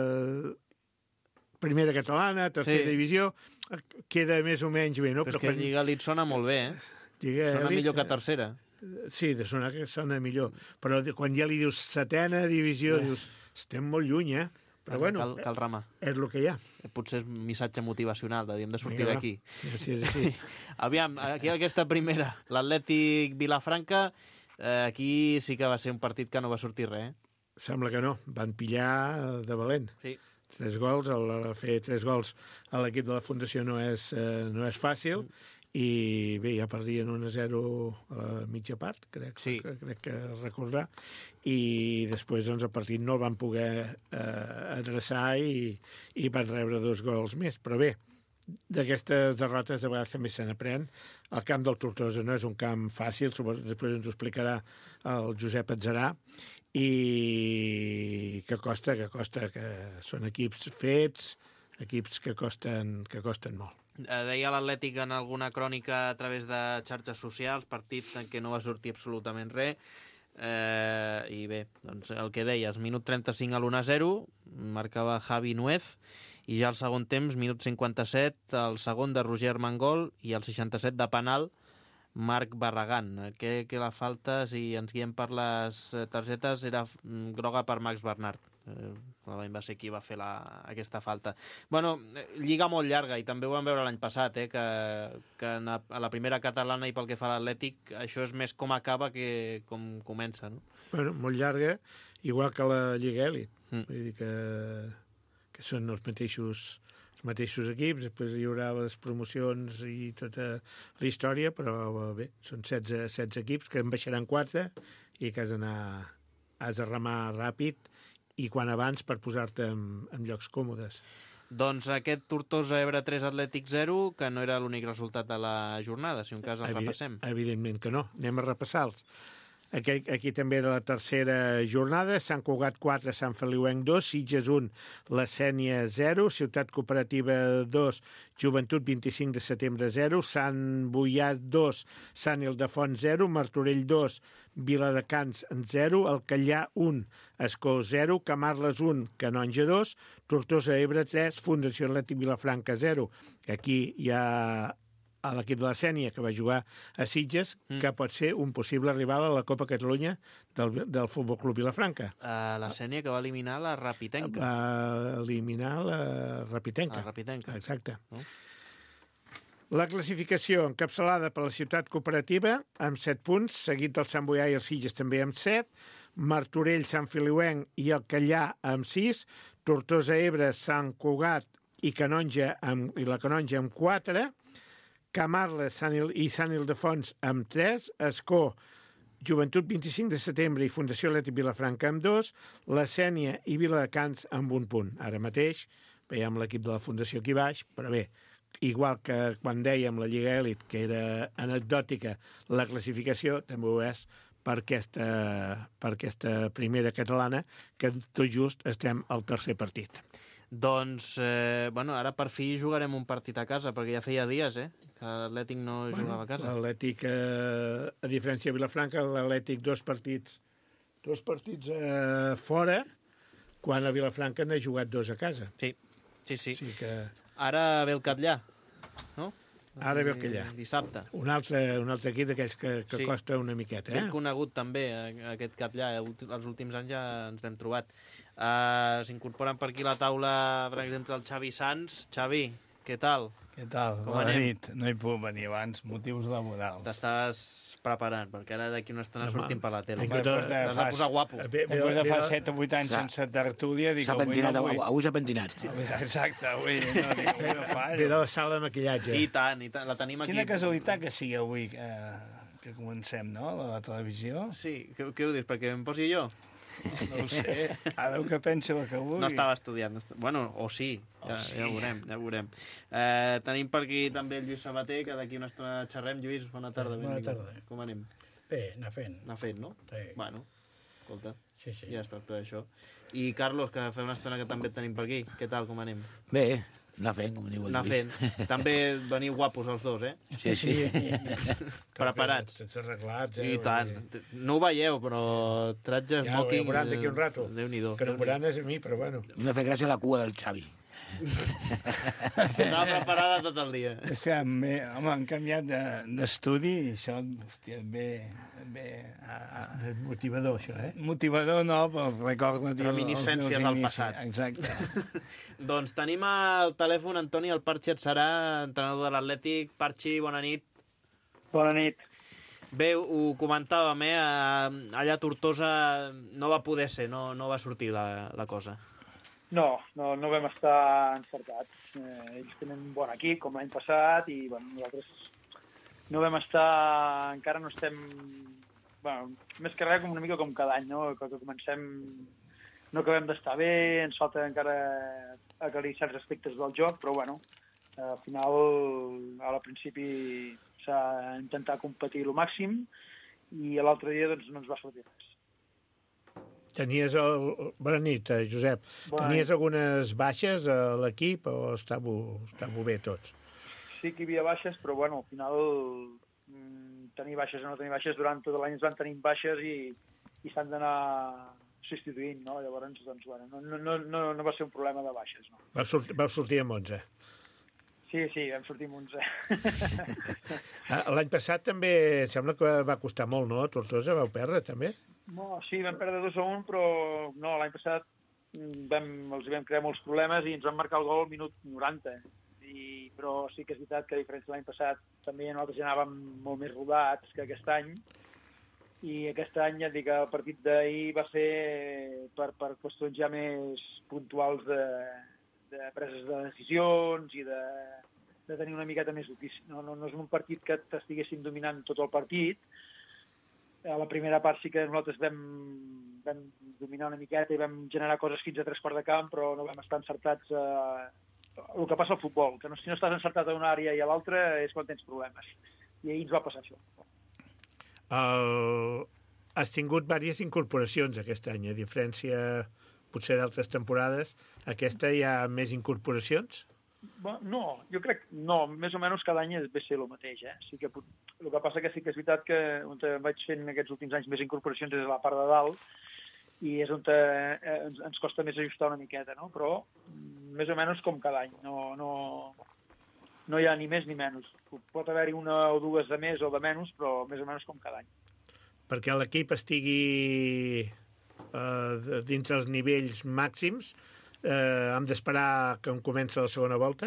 primera catalana, tercera sí. divisió, queda més o menys bé, no? Però, Però és que quan... Lliga Elit sona molt bé, eh? Lliga sona Elit, millor que tercera. Sí, de sonar que sona millor. Però quan ja li dius setena divisió, eh. dius, estem molt lluny, eh? Però cal, bueno, cal, cal remar. És el que hi ha. Potser és un missatge motivacional, de dir, hem de sortir d'aquí. Sí, sí, sí. Aviam, aquí aquesta primera, l'Atlètic Vilafranca, eh, aquí sí que va ser un partit que no va sortir res, eh? Sembla que no. Van pillar de valent. Sí. Tres gols, el, fer tres gols a l'equip de la Fundació no és, eh, no és fàcil, mm. i bé, ja perdien un a zero a la mitja part, crec, sí. crec, crec que recordar, i després doncs, el partit no el van poder eh, adreçar i, i van rebre dos gols més. Però bé, d'aquestes derrotes de vegades també se n'aprèn. El camp del Tortosa no és un camp fàcil, després ens ho explicarà el Josep Atzarà, i que costa, que costa, que són equips fets, equips que costen, que costen molt. Deia l'Atlètic en alguna crònica a través de xarxes socials, partit en què no va sortir absolutament res, eh, i bé, doncs el que deies, minut trenta-cinc a l'u a zero, marcava Javi Nuez, i ja al segon temps, minut cinquanta-set, el segon de Roger Armengol, i el seixanta-set de penal, Marc Barragán. Què, què la falta, si ens guiem per les targetes, era groga per Max Bernat. Eh, va ser qui va fer la, aquesta falta. Bueno, lliga molt llarga, i també ho vam veure l'any passat, eh, que, que a la primera catalana i pel que fa a l'Atlètic, això és més com acaba que com comença, no? Bueno, molt llarga, igual que la Lliga Elit. Mm. Vull dir que, que són els mateixos, els mateixos equips, després hi haurà les promocions i tota la història, però bé, són setze, setze equips que en baixaran quatre i que has d'anar, has de remar ràpid i quan abans per posar-te en, en llocs còmodes. Doncs aquest Tortosa-Ebre tres Atlètic zero, que no era l'únic resultat de la jornada, si un cas el Evident, repassem. Evidentment que no. Anem a repassar-los. Aquí, aquí també de la tercera jornada, Sant Cugat quatre, Sant Feliuenc dos, Sitges un, La Sénia zero, Ciutat Cooperativa dos, Joventut vint-i-cinc de setembre zero, Sant Boià dos, Sant Ildefons zero, Martorell dos, Viladecans zero, Alcallà un, Escó zero, Camarles un, Canonja dos, Tortosa Ebre tres, Fundació Atlètic Vilafranca zero. Aquí hi ha a l'equip de la Sénia, que va jugar a Sitges, mm. que pot ser un possible rival a la Copa Catalunya del, del Futbol Club Vilafranca. Uh, la Sénia que va eliminar la Rapitenca. Va eliminar la Rapitenca. La Rapitenca. Exacte. No? La classificació encapçalada per la Ciutat Cooperativa amb set punts, seguit del Sant Boià i el Sitges també amb set, Martorell, Sant Feliuenc i el Callà amb sis, Tortosa Ebre, Sant Cugat i, Canonja amb, i la Canonja amb quatre, Camarles Sant Il i Sant Ildefons amb tres, Escó, Joventut vint-i-cinc de setembre i Fundació Atlètic Vilafranca amb dos, la Sénia i Viladecans amb un punt. Ara mateix veiem l'equip de la Fundació aquí baix, però bé, igual que quan dèiem la Lliga Elit, que era anecdòtica la classificació, també ho és per aquesta, per aquesta primera catalana, que tot just estem al tercer partit. Doncs, eh, bueno, ara per fi jugarem un partit a casa, perquè ja feia dies, eh, que l'Atlètic no bueno, jugava a casa. L'Atlètic, eh, a diferència de Vilafranca, l'Atlètic dos partits, dos partits eh, fora, quan a Vilafranca n'ha jugat dos a casa. Sí, sí, sí. O sigui que... Ara ve el Catllà, no? Ara ve el Catllà. Dissabte. Un altre, un altre equip d'aquells que, que sí. Costa una miqueta, eh? Ben conegut també, aquest Catllà. Els últims anys ja ens l'hem trobat. Uh, S'incorporen per aquí la taula, per exemple, el Xavi Sans. Xavi, què tal? Què tal? Com Bona anem? nit. No hi puc venir abans, motius laborals. T'estàs preparant, perquè ara d'aquí una estona sortim per la tele. Home, T'has de, de posar guapo. Després de fa set o vuit anys sense tertúlia, dic, s'ha pentinat, avui, avui, avui s'ha pentinat. Exacte, avui no, dic, avui no fallo. Ve de la sala de maquillatge. I tant, i tant, la tenim aquí. Quina casualitat que sigui avui que, que comencem, no?, la, la televisió. Sí, què, què ho dius, perquè em posi jo? No ho sé, ara que pensi el que vulgui. No estava estudiant. No est... Bueno, o sí, ja, sí. ja ho veurem, ja ho veurem. Eh, tenim per aquí també el Lluís Sabater, que d'aquí una estona xerrem. Lluís, bona tarda. Bona tarda. Com anem? Bé, anar fent. Anar fent, no? Sí. Bueno, escolta, sí, sí. ja es tracta d'això. I Carlos, que fa una estona que també et tenim per aquí. Què tal, com anem? Bé, anar fent, com diu el Anar Lluís. fent. També veniu guapos els dos, eh? Sí, sí. Preparats. Tots arreglats, eh? I tant. No ho veieu, però tratge Ja ho smoking... veuran d'aquí un rato. Déu-n'hi-do. Que no veuran és a mi, però bueno. A mi m'ha fet gràcia la cua del Xavi. Estava preparada tot el dia. Hòstia, bé, home, han canviat d'estudi de, i això, hòstia, bé... bé a, a... És motivador, això, eh? Motivador no, però recorda... Reminiscències del passat. Exacte. Doncs tenim al telèfon Antoni el Parchi Atzarà, entrenador de l'Atlètic. Parchi, bona nit. Bona nit. Bé, ho comentàvem, eh? Allà a Tortosa no va poder ser, no, no va sortir la, la cosa. No, no, no vam estar encertats. Eh, ells tenen un bon equip, com l'any passat, i bueno, nosaltres no vam estar... Encara no estem... Bueno, més que res com una mica com cada any, no? Que, que comencem... No acabem d'estar bé, ens falta encara aclarir certs aspectes del joc, però bueno, al final, al principi s'ha intentat competir el màxim i l'altre dia doncs, no ens va sortir res. Tenies el... Bona nit, Josep. Bona Tenies nit. algunes baixes a l'equip o estàveu, estàveu bé tots? Sí que hi havia baixes, però bueno, al final mm, tenir baixes o no tenir baixes, durant tot l'any es van tenint baixes i, i s'han d'anar substituint, no? Llavors, doncs, bueno, no, no, no, no va ser un problema de baixes, no. Vau sortir, vau sortir amb onze. Sí, sí, vam sortir amb onze. L'any passat també sembla que va costar molt, no? A Tortosa vau perdre, també? No, sí, vam perdre dos a un, però no, l'any passat vam, els vam crear molts problemes i ens van marcar el gol al minut noranta. I, però sí que és veritat que a diferència de l'any passat també nosaltres ja anàvem molt més rodats que aquest any, i aquest any ja et dic que el partit d'ahir va ser per, per qüestions ja més puntuals de, de preses de decisions i de, de tenir una miqueta més d'ofici. No, no, no és un partit que t'estiguessin dominant tot el partit. A la primera part sí que nosaltres vam, vam dominar una miqueta i vam generar coses fins a tres quarts de camp, però no vam estar encertats a el que passa al futbol, que no, si no estàs encertat a una àrea i a l'altra és quan tens problemes. I ahir ens va passar això. El... Has tingut diverses incorporacions aquest any, a diferència potser d'altres temporades. Aquesta hi ha més incorporacions? No, jo crec no, més o menys cada any ve ser el mateix. Eh? Sí que, el que passa que sí que és veritat que on vaig fent aquests últims anys més incorporacions és a la part de dalt, i és on eh, ens, ens costa més ajustar una miqueta, no? Però més o menys com cada any. No, no, no hi ha ni més ni menys. Pot haver-hi una o dues de més o de menys, però més o menys com cada any. Perquè l'equip estigui eh, dins els nivells màxims, eh, hem d'esperar que em comença la segona volta?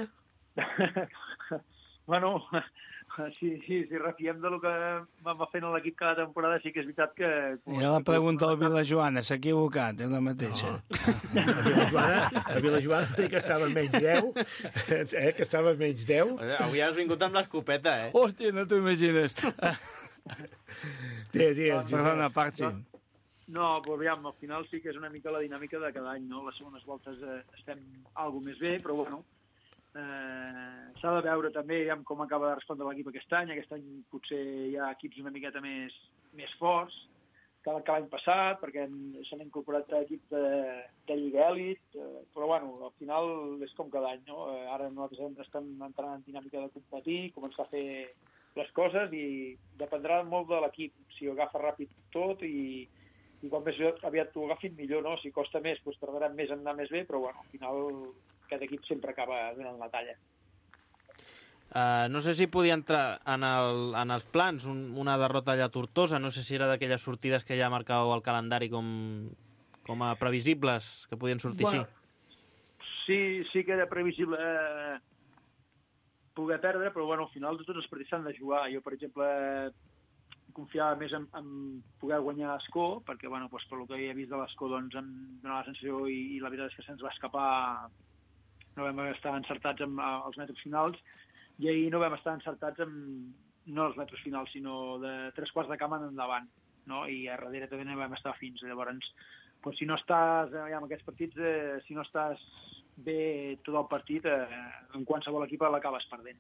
Bueno, si, si, si refiem del que va fent l'equip cada temporada, sí que és veritat que... Era la pregunta al Vilajoana, s'ha equivocat, és la mateixa. No. A Vilajoana, a Vilajoana va dir que estava menys deu, eh, que estava menys deu. Avui has vingut amb l'escopeta, eh? Hòstia, no t'ho imagines. Digues, digues. Perdona, Parxi. No, però aviam, al final sí que és una mica la dinàmica de cada any, no? Les segones voltes eh, estem alguna més bé, però bueno, eh, s'ha de veure també aviam, com acaba de respondre l'equip aquest any. Aquest any potser hi ha equips una miqueta més, més forts que, que l'any passat, perquè s'han incorporat a equip de, de Lliga Elit, eh, però bueno, al final és com cada any, no? Eh, ara nosaltres estem entrant en dinàmica de competir, començar a fer les coses, i dependrà molt de l'equip, si ho agafa ràpid tot i, i quan més aviat t'ho agafin millor, no? Si costa més, doncs tardaran més en anar més bé, però bueno, al final aquest equip sempre acaba donant la talla. Uh, no sé si podia entrar en, el, en els plans un, una derrota allà a Tortosa, no sé si era d'aquelles sortides que ja marcàveu al calendari com, com a previsibles, que podien sortir bueno, així. Sí, sí que era previsible eh, poder perdre, però bueno, al final tots els partits s'han de jugar. Jo, per exemple, confiava més en, en poder guanyar Escó, perquè bueno, doncs, per el que havia vist de l'Escó doncs, em donava la sensació, i, i la veritat és que se'ns va escapar, no vam estar encertats amb els metres finals, i ahir no vam estar encertats amb, no els metres finals, sinó de tres quarts de camp en endavant, no? I a darrere també no vam estar fins. Llavors, doncs, si no estàs eh, en aquests partits, eh, si no estàs bé tot el partit, eh, en qualsevol equip l'acabes perdent.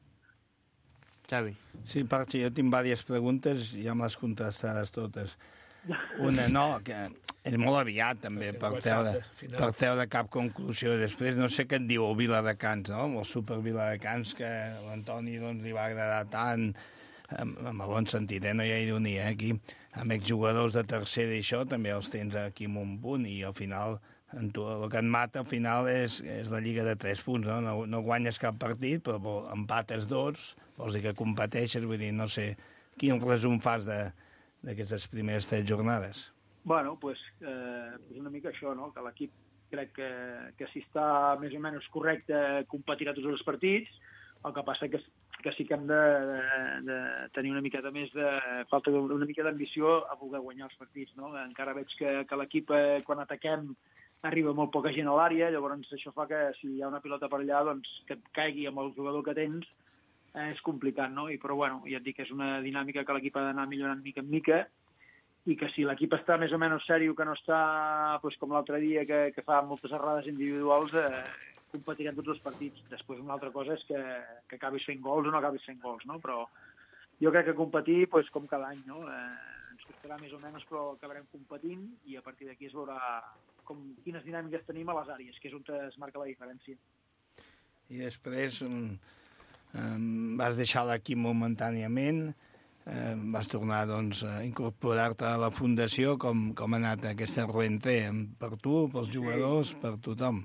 Xavi. Sí, Parxi, jo tinc diverses preguntes i ja me les contestades totes. Una, no, que és molt aviat també per treure, per treure cap conclusió. Després no sé què et diu el Viladecans, no? El super Viladecans, que l'Antoni doncs, li va agradar tant, amb, amb el bon sentit, eh? No hi ha ironia, eh? Aquí, amb exjugadors de tercera i això, també els tens aquí en un punt, i al final en tu, el que et mata al final és, és la lliga de tres punts, no? No, no guanyes cap partit, però empates dos, vols dir que competeixes, vull dir, no sé, quin resum fas d'aquestes primeres tres jornades? Bueno, pues, eh, pues una mica això, no? Que l'equip crec que, que si està més o menys correcte competirà tots els partits, el que passa que, que sí que hem de, de, de tenir una miqueta més de... falta una mica d'ambició a voler guanyar els partits, no? Encara veig que, que l'equip, eh, quan ataquem, arriba molt poca gent a l'àrea, llavors això fa que si hi ha una pilota per allà, doncs que et caigui amb el jugador que tens eh, és complicat, no? I, però bueno, ja et dic que és una dinàmica que l'equip ha d'anar millorant mica en mica, i que si l'equip està més o menys sèrio, que no està doncs, com l'altre dia, que, que fa moltes errades individuals, eh, competirem tots els partits. Després una altra cosa és que, que acabis fent gols o no acabis fent gols, no? Però jo crec que competir, doncs, com cada any, no? Eh, ens serà més o menys, però acabarem competint i a partir d'aquí es veurà com, quines dinàmiques tenim a les àrees, que és on es marca la diferència. I després eh, vas deixar l'equip momentàniament, eh, vas tornar doncs, a incorporar-te a la fundació. Com, com ha anat aquesta reentré per tu, pels jugadors, sí. per tothom?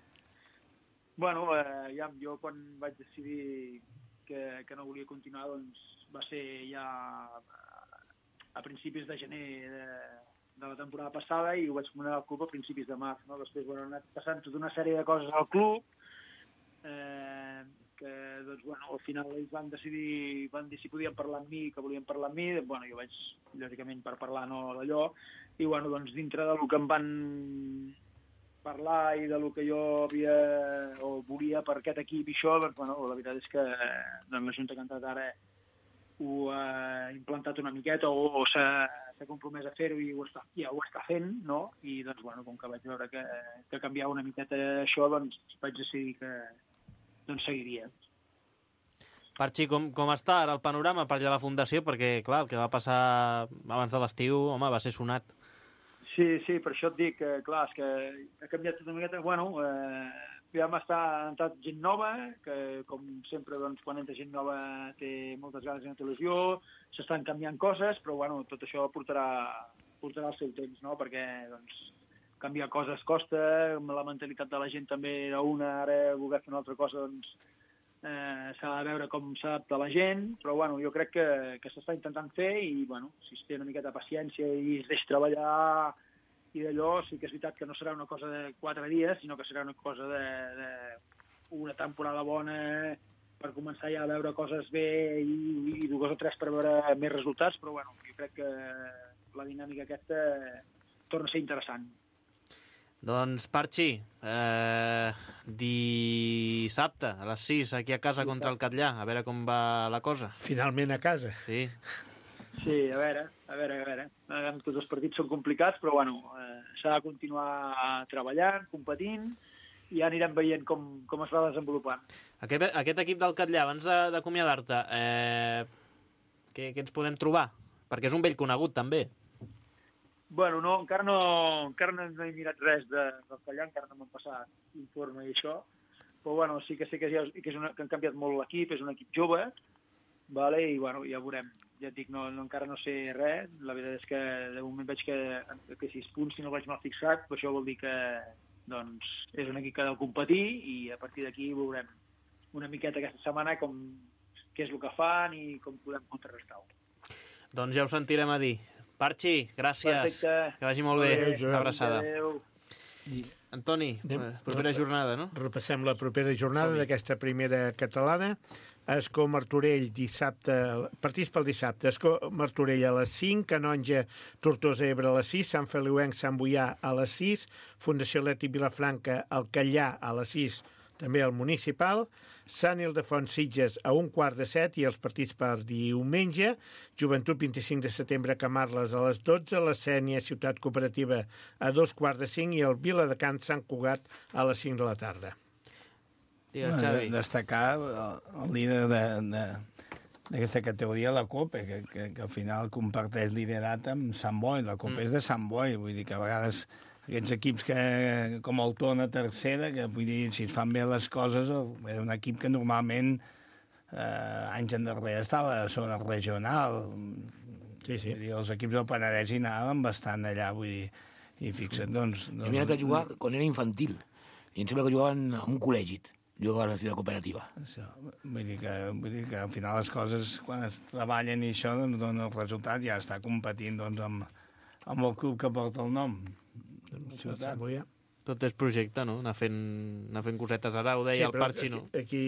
Bueno, eh, ja, jo quan vaig decidir que, que no volia continuar, doncs va ser ja a principis de gener de, de la temporada passada i ho vaig començar al club a principis de març. No? Després bueno, han anat passant tota una sèrie de coses al club, eh, que doncs, bueno, al final ells van decidir, van dir si podien parlar amb mi, que volien parlar amb mi, bueno, jo vaig, lògicament, per parlar no d'allò, i bueno, doncs dintre del que em van parlar i del que jo havia o volia per aquest equip i això, doncs, bueno, la veritat és que doncs, la Junta que ha entrat ara ho ha implantat una miqueta o, o s'ha compromès a fer-ho i ho està, ja ho està fent, no? I doncs, bueno, com que vaig veure que, que canviava una miqueta això, doncs vaig decidir que doncs, seguiria. Parchi, com, com està ara el panorama per allà a la Fundació? Perquè, clar, el que va passar abans de l'estiu, home, va ser sonat. Sí, sí, per això et dic que, clar, és que ha canviat una miqueta. Bueno, eh, ja m'està entrat gent nova, que com sempre, doncs, quan entra gent nova té moltes ganes i molta il·lusió, s'estan canviant coses, però, bueno, tot això portarà, portarà el seu temps, no?, perquè, doncs, canviar coses costa, la mentalitat de la gent també era una, ara voler fer una altra cosa, doncs, eh, s'ha de veure com s'adapta la gent, però, bueno, jo crec que, que s'està intentant fer i, bueno, si es té una miqueta de paciència i es deixa treballar i d'allò, sí que és veritat que no serà una cosa de quatre dies, sinó que serà una cosa de, de una temporada bona per començar ja a veure coses bé i, i dues o tres per veure més resultats, però, bueno, jo crec que la dinàmica aquesta torna a ser interessant. Doncs, Parchi, eh, dissabte a les sis aquí a casa contra el Catllà, a veure com va la cosa. Finalment a casa. Sí. Sí, a veure, a veure, a veure. Tots els partits són complicats, però bueno, eh, s'ha de continuar treballant, competint, i ja anirem veient com, com es va desenvolupant. Aquest, aquest equip del Catllà, abans d'acomiadar-te, eh, què, què ens podem trobar? Perquè és un vell conegut, també. Bueno, no, encara no, encara no he mirat res de, del Catllà, encara no m'han passat informe i això, però bueno, sí que sé que, ja, que, és una, que han canviat molt l'equip, és un equip jove, vale? I bueno, ja veurem. Ja et dic, no, no, encara no sé res, la veritat és que de moment veig que, que sis punts, si no vaig mal fixat, però això vol dir que doncs, és un equip que ha de competir i a partir d'aquí veurem una miqueta aquesta setmana com, què és el que fan i com podem contrarrestar-ho. Doncs ja ho sentirem a dir. Parchi, gràcies. Perfecte. Que vagi molt bé. Adéu, una abraçada. Adéu. I, Antoni, Anem, propera jornada, no? Repassem la propera jornada d'aquesta primera catalana. Escó Martorell dissabte, partits pel dissabte, Escó Martorell a les cinc, Canonja Tortosa Ebre a les sis, Sant Feliuenc Sant Boià a les sis, Fundació Atlètic Vilafranca al Catllà a les sis, també al Municipal, Sant Ildefons Sitges a un quart de set i els partits per diumenge, Joventut vint-i-cinc de setembre Camarles a les dotze, la Sénia Ciutat Cooperativa a dos quarts de cinc i el Viladecans Sant Cugat a les cinc de la tarda. Digue'l, Xavi. Destacar el líder d'aquesta categoria, la Copa, que, que, que al final comparteix liderat amb Sant Boi. La Copa mm. és de Sant Boi, vull dir que a vegades aquests equips que, com el Tona tercera, que vull dir, si es fan bé les coses, és un equip que normalment eh, anys endarrere estava a la zona regional. Sí, sí. Vull dir, els equips del Penedès hi anaven bastant allà, vull dir, i fixa't, doncs... doncs... Jo m'he anat a jugar quan era infantil, i em sembla que jugaven a un col·legi. Jugava a la ciutat cooperativa. Això, vull dir, que, vull dir que al final les coses, quan es treballen i això, doncs dona el resultat, ja està competint doncs, amb, amb el club que porta el nom. Ciutat. Tot és projecte, no? Anar fent, anar fent cosetes. Ara ho deia sí, el Parchi, no? Aquí,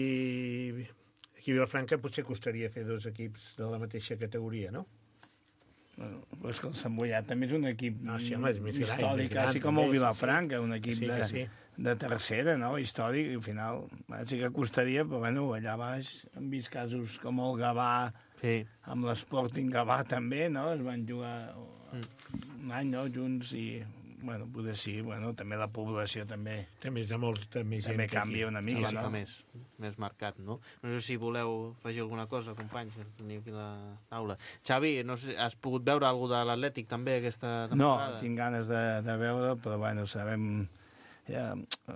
aquí a Vilafranca potser costaria fer dos equips de la mateixa categoria, no? Bueno, és que el Sant Boià també és un equip no, sí, home, és més gran, històric, més gran, així com el també, Vilafranca, sí, un equip sí, de, sí. de tercera, no?, històric, i al final sí que costaria, però bueno, allà baix hem vist casos com el Gavà, sí. amb l'Sporting Gavà també, no?, es van jugar un any, no?, junts, i bueno, potser sí, bueno, també la població també també, és de molt, també, també canvia una mica, sí, no? Més, més marcat, no? No sé si voleu afegir alguna cosa, companys, que teniu aquí la taula. Xavi, no sé, has pogut veure alguna de l'Atlètic també aquesta temporada? No, tinc ganes de, de veure, però bueno, sabem... Ja,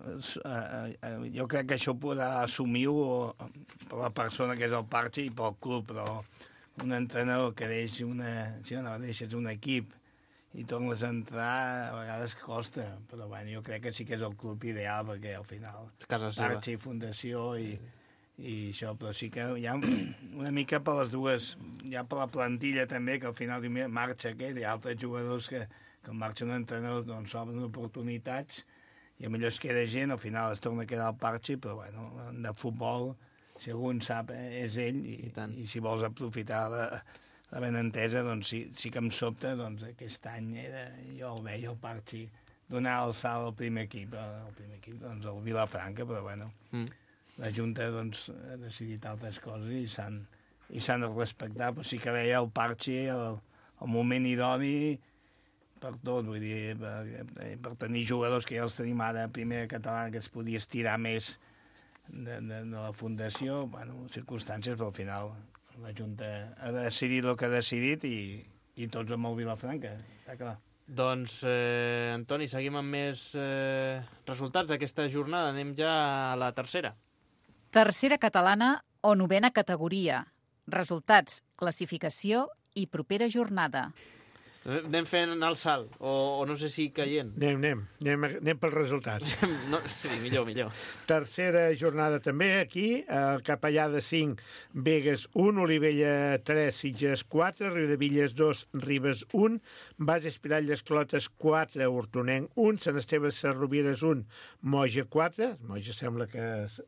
jo crec que això podrà assumir-ho per la persona que és el Parchi i pel club, però un entrenador que deixi una, si no, deixes un equip i tornes a entrar, a vegades costa, però bueno, jo crec que sí que és el club ideal, perquè al final Parchi, fundació i, i això, però sí que hi ha una mica per les dues, ja per la plantilla també, que al final marxa aquest, hi ha altres jugadors que, que marxen un entrenador, doncs s'obren oportunitats, i millor es queda gent, al final es torna a quedar el Parchi, però bueno, de futbol, si algú en sap, és ell, i, I, i si vols aprofitar la, la benentesa, doncs sí, sí que em sobta, doncs aquest any era, jo el veia, el Parchi, donar el salt al primer equip, el primer equip, doncs el Vilafranca, però bueno, mm. la Junta doncs, ha decidit altres coses i s'han i s'han de respectar, però sí que veia el Parchi, el, el moment idoni, per tot, vull dir, per, per tenir jugadors que ja els tenim ara a primera catalana, que es podia estirar més de, de, de la fundació, bueno, circumstàncies, però al final la Junta ha decidit el que ha decidit i, i tots amb el Vilafranca, està clar. Doncs, eh, Antoni, seguim amb més eh, resultats d'aquesta jornada. Anem ja a la tercera. Tercera catalana o novena categoria. Resultats, classificació i propera jornada. Anem fent el salt, o, o no sé si caient. Anem, anem, anem, anem pels resultats. No, sí, millor, millor. Tercera jornada també, aquí, el Capellada cinc, Begues un, Olivella tres, Sitges quatre, Riudevilles dos, Ribes un, Bases Piralles Clotes quatre, Hortonenc un, Sant Esteve Sarrovires un, Moja quatre, Moja sembla que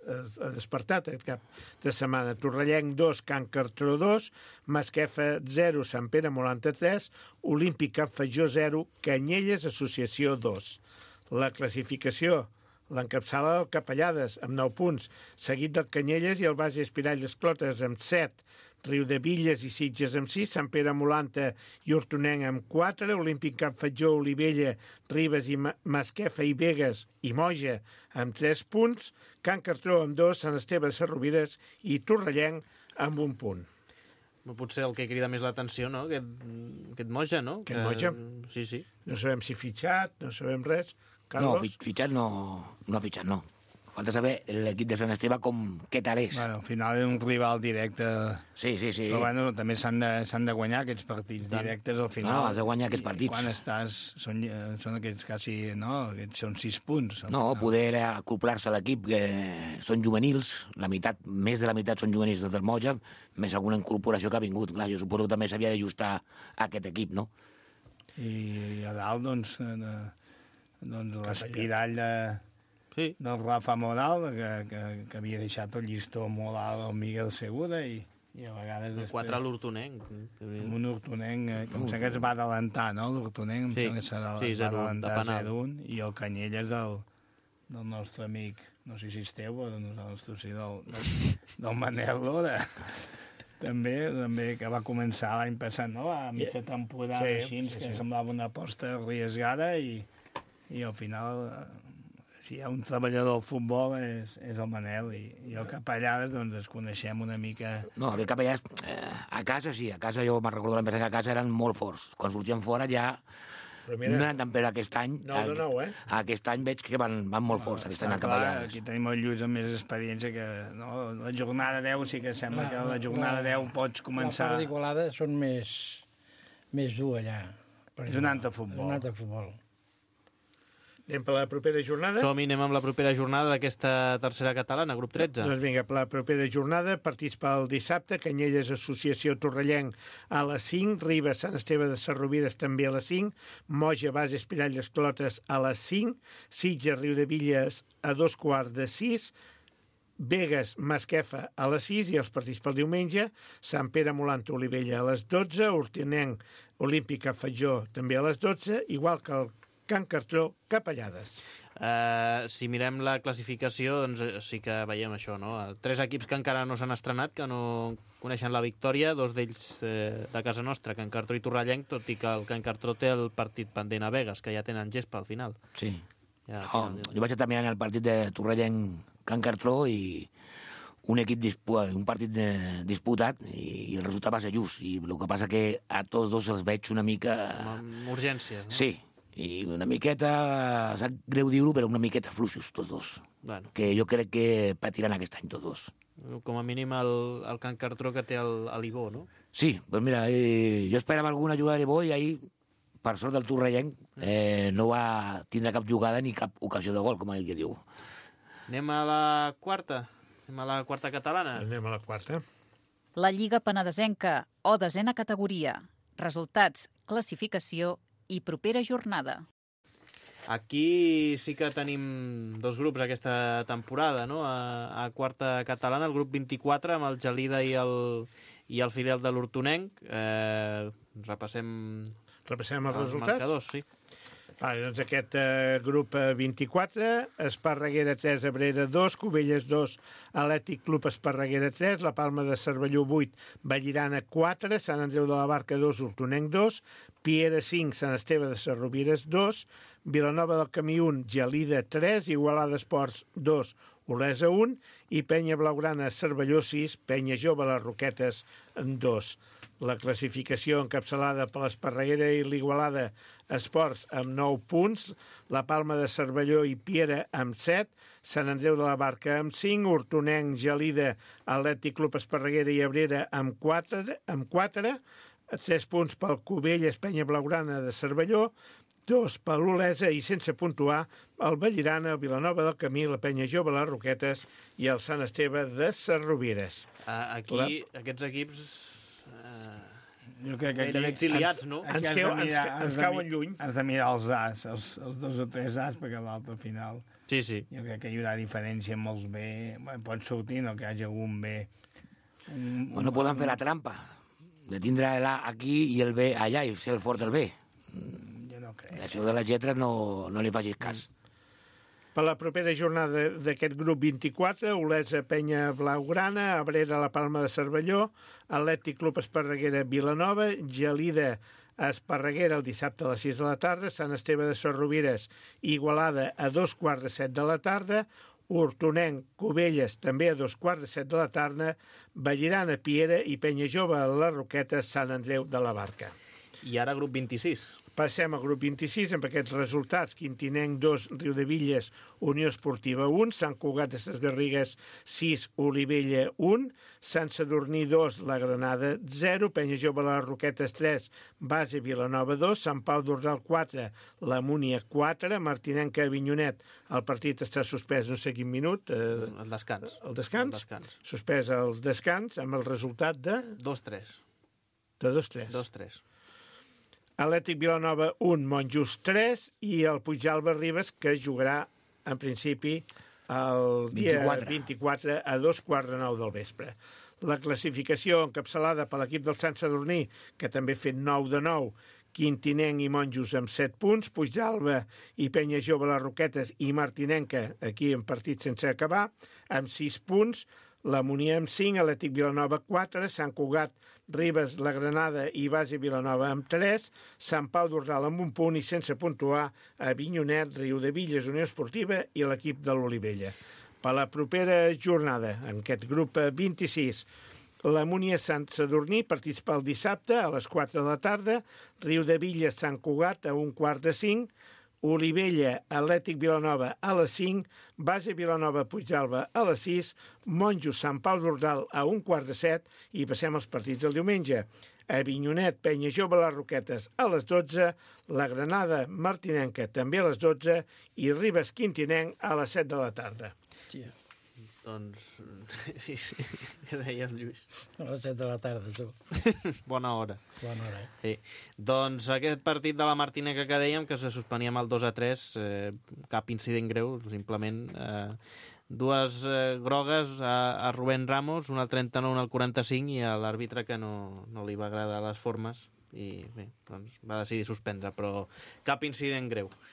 ha despertat aquest cap de setmana, Torrellenc dos, Can Cartró dos, Masquefa zero, Sant Pere Molanta tres, Olímpic Cap Fajó zero, Canyelles Associació dos. La classificació l'encapçala el Capellades amb nou punts, seguit del Canyelles i el Bases Piralles Clotes amb set, Riudevilles i Sitges amb sis, Sant Pere Molanta i Hortonenc amb quatre, Olímpic Cap Fajó, Olivella, Ribes i Masquefa i Begues i Moja amb tres punts, Can Cartró amb dos, Sant Esteve de Sarrovires i Torrellenc amb un punt. No pot ser el que crida més l'atenció, no? Aquest, aquest Moja, no? Aquest Moja? Sí, sí. No sabem si fitxat, no sabem res. Carlos? No, fitxat no, no ha fitxat, no. Falta saber l'equip de Sant Esteve com què tal és. Bueno, al final és un rival directe. Sí, sí, sí. Però bueno, també s'han de, s'han de guanyar aquests partits directes al final. No, has de guanyar aquests partits. I quan estàs, són, són aquests quasi, no, aquests són sis punts. No, final. Poder acoplar-se a l'equip, que són juvenils, la meitat, més de la meitat són juvenils del Moja, més alguna incorporació que ha vingut. Clar, jo suposo que també s'havia d'ajustar a aquest equip, no? I a dalt, doncs, de, doncs l'espirall de... Sí. del Rafa Moral, que, que, que havia deixat el llistó molt alt al Miguel Segura, i, i a vegades després... Quatre a l'Hortonenc. Amb un Hortonenc, eh, com sé que es va adelantar, no? L'Hortonenc, em sí. sembla que s'ha sí, va adelantar zero un, i el Canyelles del, del nostre amic, no sé si esteu, o de nosaltres, sí, del, del, del Manel Lora. També, també, que va començar l'any passat, no? A mitja temporada, sí, així, sí, que sí. Semblava una aposta arriesgada, i, i al final... Si hi ha un treballador del futbol és, és el Manel, i, i el Capellades doncs es coneixem una mica... No, el Capellades, eh, a casa sí, a casa jo me'n recordo l'any passat que a casa eren molt forts. Quan sortien fora ja mira, no eren tan per aquest any. nou de nou, eh? Aquest any veig que van, van molt forts, aquest any al Capellades. Aquí tenim el Lluís amb més experiència que... No, la jornada deu sí que sembla ah, que la jornada la, deu pots començar... La part d'Igualada són més, més dur allà. És un altre futbol. És un altre futbol. Anem per la propera jornada? Som-hi, anem amb la propera jornada d'aquesta tercera catalana, grup tretze. Doncs vinga, per la propera jornada, partits pel dissabte, Canyelles Associació Torrellenc a les cinc, Ribes Sant Esteve de Sarrovires també a les cinc, Moja Bases Piralles Clotes a les cinc, Sitges Riudevilles a dos quarts de sis, Begues Masquefa a les sis i els partits pel diumenge, Sant Pere Molanta Olivella a les dotze, Hortonenc Olímpic Cap Fajó també a les dotze, igual que el Can Cartró Capellades. Uh, si mirem la classificació, doncs sí que veiem això, no? Tres equips que encara no s'han estrenat, que no coneixen la victòria, dos d'ells eh, de casa nostra, Can Cartró i Torrellenc, tot i que el Can Cartró té el partit pendent a Begues, que ja tenen gespa al final. Sí. Ja, no, jo vaig estar mirant el partit de Torrellenc-Can Cartró i un equip disputat, un partit de, disputat i, i el resultat va ser just. I el que passa que a tots dos els veig una mica... Amb urgència, no? Sí. I una miqueta, sap greu dir-ho, però una miqueta fluixos, tots dos. Bueno. Que jo crec que patiran aquest any, tots dos. Com a mínim el, el Can Cartró que té l'Ibó, no? Sí, doncs mira, eh, jo esperava alguna jugada de bo i ahir, per sort del Torrellenc, eh, no va tindre cap jugada ni cap ocasió de gol, com ell que diu. Anem a la quarta? Anem a la quarta catalana? Anem a la quarta. La Lliga Penedesenca, o desena categoria. Resultats, classificació i propera jornada. Aquí sí que tenim dos grups aquesta temporada, no? A, a quarta catalana, el grup vint-i-quatre, amb el Gelida i el, i el filial de l'Hortonenc. Eh, repassem... Repassem els, els resultats? Marcadors, sí. Vale, doncs aquest eh, grup vint-i-quatre, Esparreguera tres, Abrera dos, Cubelles dos, Atlètic Club Esparreguera tres, La Palma de Cervelló vuit, Vallirana quatre, Sant Andreu de la Barca dos, Hortonenc dos, Piera cinc, Sant Esteve de Sarrovires dos, Vilanova del Camí un, Gelida tres, Igualada Esports dos, Olesa un i Penya Blaugrana Cervelló sis, Penya Jove Les Roquetes dos. La classificació encapçalada per l'Esparreguera i l'Igualada Esports amb nou punts, la Palma de Cervelló i Piera amb set, Sant Andreu de la Barca amb cinc, Hortonenc, Gelida, Atlètic Club Esparreguera i Abrera amb quatre, amb quatre, tres punts pel Cubelles, Penya Blaugrana de Cervelló, dos per l'Olesa i sense puntuar el Vallirana, el Vilanova del Camí, la Penya Jove, les Roquetes i el Sant Esteve de Sarrovires. Aquí, la... aquests equips... Uh, jo crec que aquí... exiliats, no? Ens, ens, mirar, ens, ens, ens cauen lluny. Has de mirar els as, els, els dos o tres as, perquè l'altre final... Sí, sí. Jo crec que hi haurà diferència amb els B. Bueno, pot sortir, no que hi hagi algun B. Un, un, no poden fer la trampa de tindre l'A aquí i el B allà i ser el fort del B. Jo no crec. Això de les lletres no, no li facis cas. Per la propera jornada d'aquest grup vint-i-quatre, Olesa, Penya Blaugrana, Abrera, La Palma de Cervelló, Atlètic Club Esparreguera, Vilanova, Gelida, Esparreguera el dissabte a les sis de la tarda, Sant Esteve de Sarrovires, Igualada a dos quarts de set de la tarda, Hortonenc, Cubelles també a dos quarts de set de la tarda, Vallirana, Piera i Penya Jove, Les Roquetes, Sant Andreu de la Barca. I ara grup vint-i-sis. Passem al grup vint-i-sis amb aquests resultats. Quintinenc dos, Riudevilles, Unió Esportiva un, Sant Cugat de Ses Garrigues sis, Olivella un, Sant Sadurní dos, La Granada zero, Penya Jove Les Roquetes tres, Base Vilanova dos, Sant Pau d'Ordal quatre, La Múnia quatre, Martinenca Avinyonet. El partit està suspès no sé quin minut. Eh, el descans. El descans. El descans. Suspès el descans amb el resultat de... dos tres. De dos tres. dos tres. Atlètic Vilanova un, Montjust tres i el Puigdàlber Ribes, que jugarà en principi el dia vint-i-quatre, vint-i-quatre a dos quarts de nou del vespre. La classificació encapçalada per l'equip del Sant Sadurní, que també ha fet nou de nou, Quintinenc i Monjos amb set punts, Puigdàlber i Penya Jove Les Roquetes i Martinenca, aquí en partit sense acabar, amb sis punts, la Munià amb cinc, Atlètic Vilanova quatre, Sant Cugat, Ribes, La Granada i Base Vilanova amb tres, Sant Pau d'Ordal amb un punt i sense puntuar Avinyonet, Riudevilles, Unió Esportiva i l'equip de l'Olivella. Per la propera jornada, en aquest grup vint-i-sis, la Múnia Sant Sadurní, partits pel dissabte a les quatre de la tarda, Riudevilles, Sant Cugat a un quart de cinc, Olivella, Atlètic Vilanova a les cinc, Base Vilanova Puigdàlber a les sis, Monjos, Sant Pau d'Ordal a un quart de set i passem als partits del diumenge. Avinyonet, Penya Jove, Les Roquetes a les dotze, La Granada, Martinenca també a les dotze i Ribes, Quintinenc a les set de la tarda. Sí. Doncs, sí, sí, què deies, Lluís? A les set de la tarda, tu. Bona hora. Bona hora, eh? Sí. Doncs aquest partit de la Martineca que dèiem, que se suspenia amb el dos a tres, eh, cap incident greu, simplement eh, dues eh, grogues a, a Rubén Ramos, una al trenta-nou, una al quaranta-cinc, i a l'àrbitre que no, no li va agradar les formes, i bé, doncs va decidir suspendre, però cap incident greu.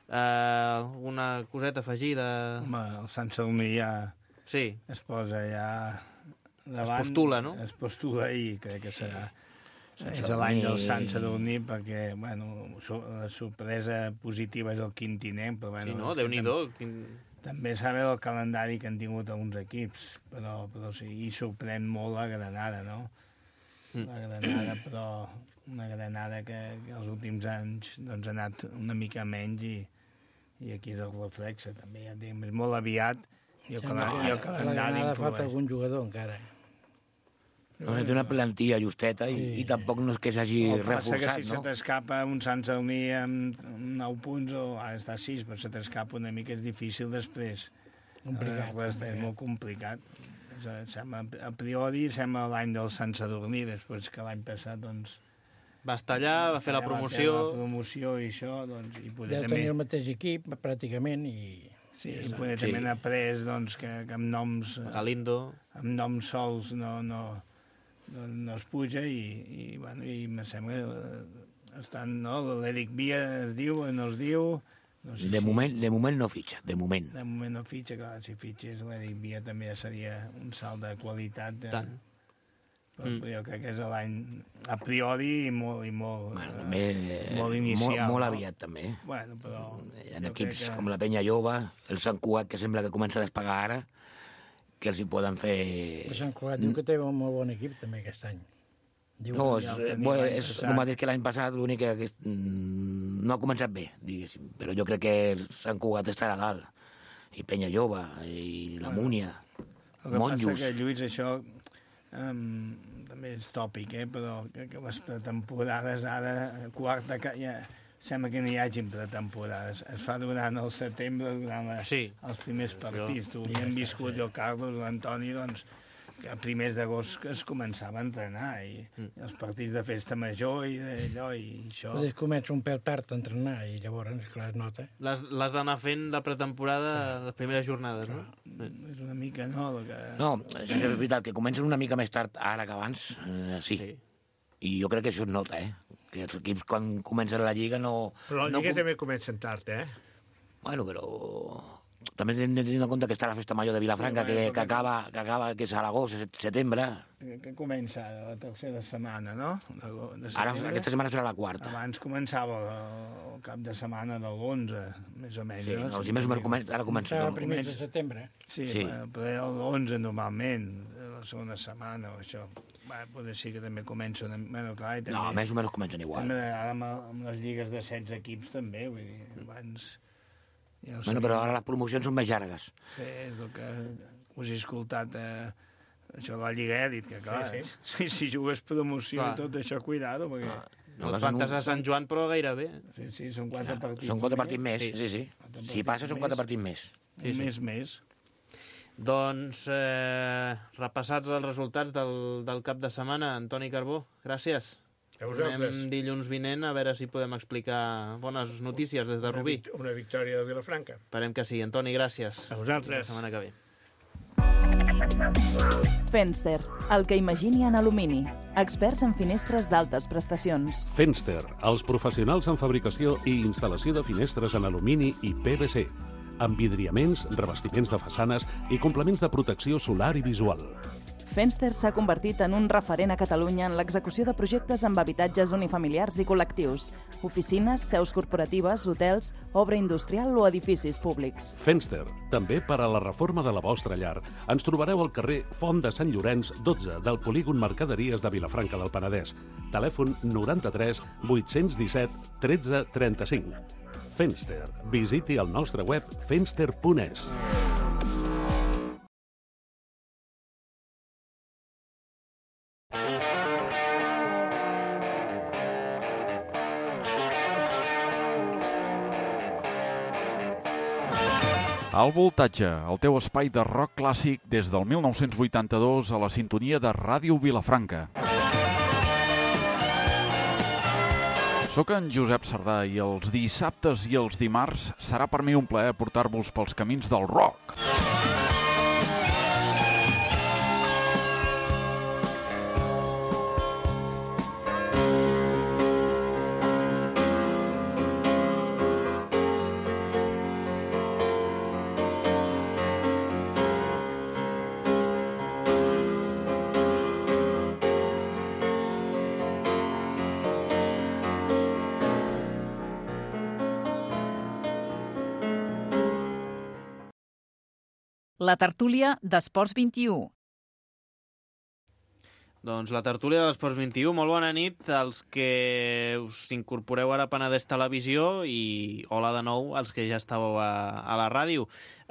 Alguna coseta afegida? Home, el Sant Sadurní ja sí. es posa ja davant. Es postula, no? Es postula i crec que serà. És l'any del Sant Sadurní perquè, bueno, la sorpresa positiva és el quintinenc, però bueno... Sí, no? Déu-n'hi-do. També saber el calendari que han tingut alguns equips, però, però sí, i sorprèn molt la Granada, no? La Granada, però una Granada que, que els últims anys doncs, ha anat una mica menys i, i aquí és el reflexe, també ja diguem, és molt aviat i el, sí, cal i el calendari influeix. Falta algun jugador encara. No sé, té una plantilla justeta i, sí. i tampoc no és que s'hagi reforçat, que si no? se t'escapa un Sant Sadurní amb nou punts o ara està a sis, però se t'escapa una mica és difícil després. Complicat. Eh, complicat. És molt complicat. Sembla, a priori sembla l'any del Sant Sadurní, després que l'any passat, doncs... Va estar allà, va fer la promoció... Va fer la promoció i això, doncs... I poder Deu també... tenir el mateix equip, pràcticament, i... Sí, i poder sí. també n'ha après, doncs, que, que amb noms... Galindo. Amb noms sols no, no, no, no es puja i, i, bueno, i em sembla que estan, no? L'Eric Via es diu, no es diu... No sé de, si... moment, de moment no fitxa, de moment. De moment no fitxa, clar, si fitxés l'Eric Via també ja seria un salt de qualitat. De... Tant. Però, mm. jo crec que és l'any a priori i molt, i molt, bueno, també, molt inicial. Molt, molt no? aviat, també. Bueno, però... Hi ha equips que... com la Penya Jove, el Sant Cugat, que sembla que comença a despegar ara, que els hi poden fer... El Sant Cugat diu que té un molt bon equip també aquest any. Diu no, és, ja bo, és el mateix que l'any passat, l'únic que aquest, mm, no ha començat bé, diguéssim, però jo crec que el Sant Cugat estarà a dalt, i Penya Jove, i la bueno, Múnia, el que Monjos... passa que, Lluís, això um, també és tòpic, eh? Però que, que les pretemporades ara, quarta, ja sembla que no hi hagin pretemporades. Es fa durant el setembre, durant la, sí. els primers partits. Tu hi hem viscut, jo, Carlos, l'Antoni, doncs, que a primers d'agost es començava a entrenar i mm. els partits de festa major i d'allò i això... Pues comença un pèl tard a entrenar i llavors, clar, es nota. L'has d'anar fent la pretemporada ah. les primeres jornades, no? Ah, és una mica, no? Que... No, això és veritat, que comencen una mica més tard ara que abans, eh, sí. sí. I jo crec que això es nota, eh? Que els equips quan comencen la Lliga no... Però la no Lliga com... també comencen tard, eh? Bueno, però... També hem de tenir en compte que està la festa major de Vilafranca, sí, que, que, acaba, que acaba, que és a l'agost, setembre. Que, que comença la tercera setmana, no? De, de Ara, aquesta setmana serà la quarta. Abans començava el cap de setmana de l'onze, més o menys. Sí, no? no, sí, més o menys comença, ara comença. El primer de setembre. Sí, sí. Però l'onze normalment, la segona setmana o això. Va, potser sí que també comença una... Bueno, clar, també, no, més o menys comencen igual. També ara amb, amb les lligues de setze equips també, vull dir, abans... Ja bueno, però ara les promocions són més llargues. Sí, és el que us he escoltat, eh, això de la Lliga Èlit, que clar, sí, sí. Si, si jugues promoció clar. I tot això, cuidado, perquè... Ah, no, no plantes un... a Sant Joan, però gairebé. Sí, sí, són quatre clar, partits. Són quatre partits més, sí, sí. sí. Si passa, són quatre partits més. Sí, sí. Més, més. Doncs, eh, repassats els resultats del, del cap de setmana, Antoni Carbó, gràcies. A vosaltres. Anem dilluns vinent a veure si podem explicar bones notícies des de una Rubí. Vic una victòria de Vilafranca. Esperem que sí. Antoni, gràcies. A vosaltres. La setmana que ve. Fenster, el que imagini en alumini. Experts en finestres d'altes prestacions. Fenster, els professionals en fabricació i instal·lació de finestres en alumini i P V C. Amb vidriaments, revestiments de façanes i complements de protecció solar i visual. Fenster s'ha convertit en un referent a Catalunya en l'execució de projectes amb habitatges unifamiliars i col·lectius, oficines, seus corporatives, hotels, obra industrial o edificis públics. Fenster, també per a la reforma de la vostra llar. Ens trobareu al carrer Font de Sant Llorenç, dotze, del polígon Mercaderies de Vilafranca del Penedès. Telèfon noranta-tres vuit-cents disset tretze trenta-cinc. Fenster. Visiti el nostre web fenster punt es. Al Voltatge, el teu espai de rock clàssic des del mil nou-cents vuitanta-dos a la sintonia de Ràdio Vilafranca. Soc en Josep Sardà i els dissabtes i els dimarts serà per mi un plaer portar-vos pels camins del rock. La tertúlia d'Esports vint-i-u. Doncs la tertúlia de l'Esports vint-i-u, molt bona nit als que us incorporeu ara a Penedès Televisió i hola de nou als que ja estàveu a, a la ràdio.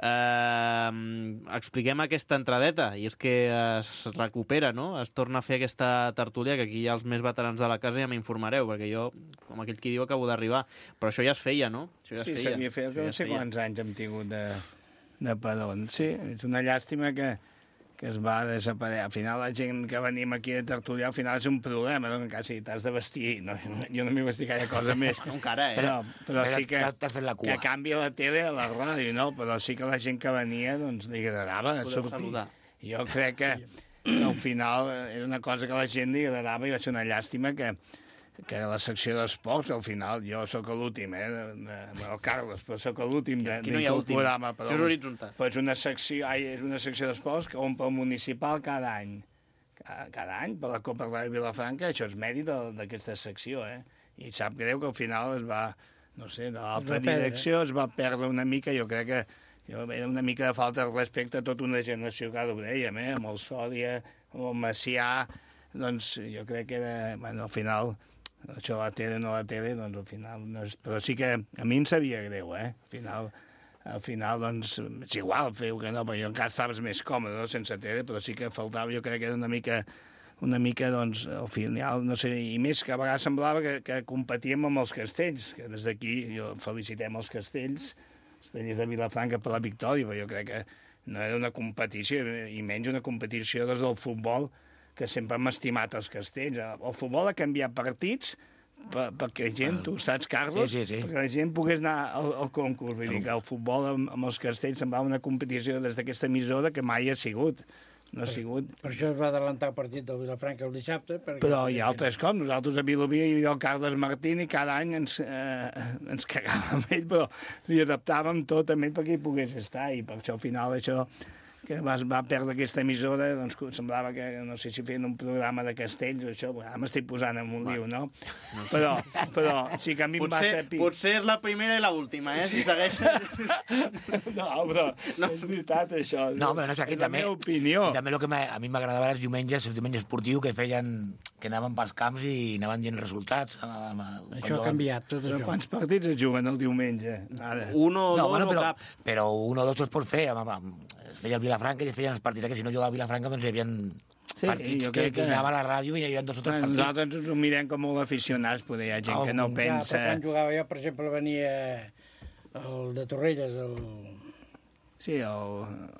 Eh, expliquem aquesta entradeta, i és que es recupera, no? Es torna a fer aquesta tertúlia, que aquí hi ha els més veterans de la casa i ja m'informareu, perquè jo, com aquell qui diu, acabo d'arribar. Però això ja es feia, no? Això ja es sí, feia. s'havia fet, no sé quants anys hem tingut de, de padrón. Sí, és una llàstima que que es va desaparèixer. Al final la gent que venim aquí de tertuliar, al final és un problema, no? Quasi t'has de vestir. No, jo no m'he vestit gaire cosa més. No, encara, eh? Però, però Però sí que, t'has fet la cua. que canvia la tele a la ràdio, no? Però sí que la gent que venia, doncs, li agradava Podeu sortir. saludar. Jo crec que, que al final era una cosa que a la gent li agradava i va ser una llàstima que que la secció d'esports, al final, jo sóc l'últim, eh, de, de, el Carles, però sóc l'últim d'incorporar-me. No això és horitzontal. Però és una secció, ai, és una secció d'esports que omple el municipal cada any. Cada, cada any, per la Copa de Vilafranca, això és mèrit d'aquesta secció, eh? I sap greu que al final es va, no sé, de l'altra direcció es va perdre una mica, jo crec que jo, era una mica de falta de respecte a tota una generació que ara ho dèiem, eh? Amb el Sòria, amb el Macià, doncs jo crec que era, bueno, al final això la tele no la tele, doncs al final no és... Però sí que a mi em sabia greu, eh? Al final, al final doncs, és igual, feu que no, però jo encara estaves més còmode, no?, sense tele, però sí que faltava, jo crec que era una mica, una mica, doncs, al final, no sé, i més que a vegades semblava que, que competíem amb els castells, que des d'aquí jo felicitem els castells, els castells de Vilafranca per la victòria, però jo crec que no era una competició, i menys una competició des del futbol, que sempre hem estimat els castells. El futbol ha canviat partits per, perquè la gent, tu saps, Carlos? Sí, sí, sí. Perquè la gent pogués anar al, al concurs. Vull dir que el futbol amb, amb els castells semblava una competició des d'aquesta emissora que mai ha sigut. No ha sigut. Per això es va adelantar el partit del Vilafranca el dissabte. Perquè... Però hi ha altres com. Nosaltres a Vilobí hi havia el Carles Martín i cada any ens, eh, ens cagàvem amb ell, però li adaptàvem tot amb ell perquè hi pogués estar. I per això al final això... que va, va perdre aquesta emissora, doncs semblava que, no sé si feien un programa de castells o això, ara m'estic posant en un liu, no? no? Però, però sí que a mi potser, em va ser... Potser és la primera i l'última, eh? Si segueixes... no, però no. És veritat, això. No, però no sé, aquí és també... la meva opinió. I també el que a mi m'agradava els diumenges, el diumenge esportiu, que feien... que anaven pels camps i anaven dient resultats. Amb, amb, això ha canviat, tot però això. Quants partits es juguen el diumenge? Ara. Uno o no, dos bueno, però, o cap. Però un o dos es pot fer. Amb, amb, es feia el Vilafranca i es feien els partits, que si no jugava a Vilafranca doncs hi havia sí, partits que, que anava a la ràdio i hi havia dos o tres bueno, partits. Nosaltres ens ho mirem com molt aficionats, poder hi ha gent oh, que no pensa... Ja, quan jugava jo, per exemple, venia el de Torrelles, el... Sí, el...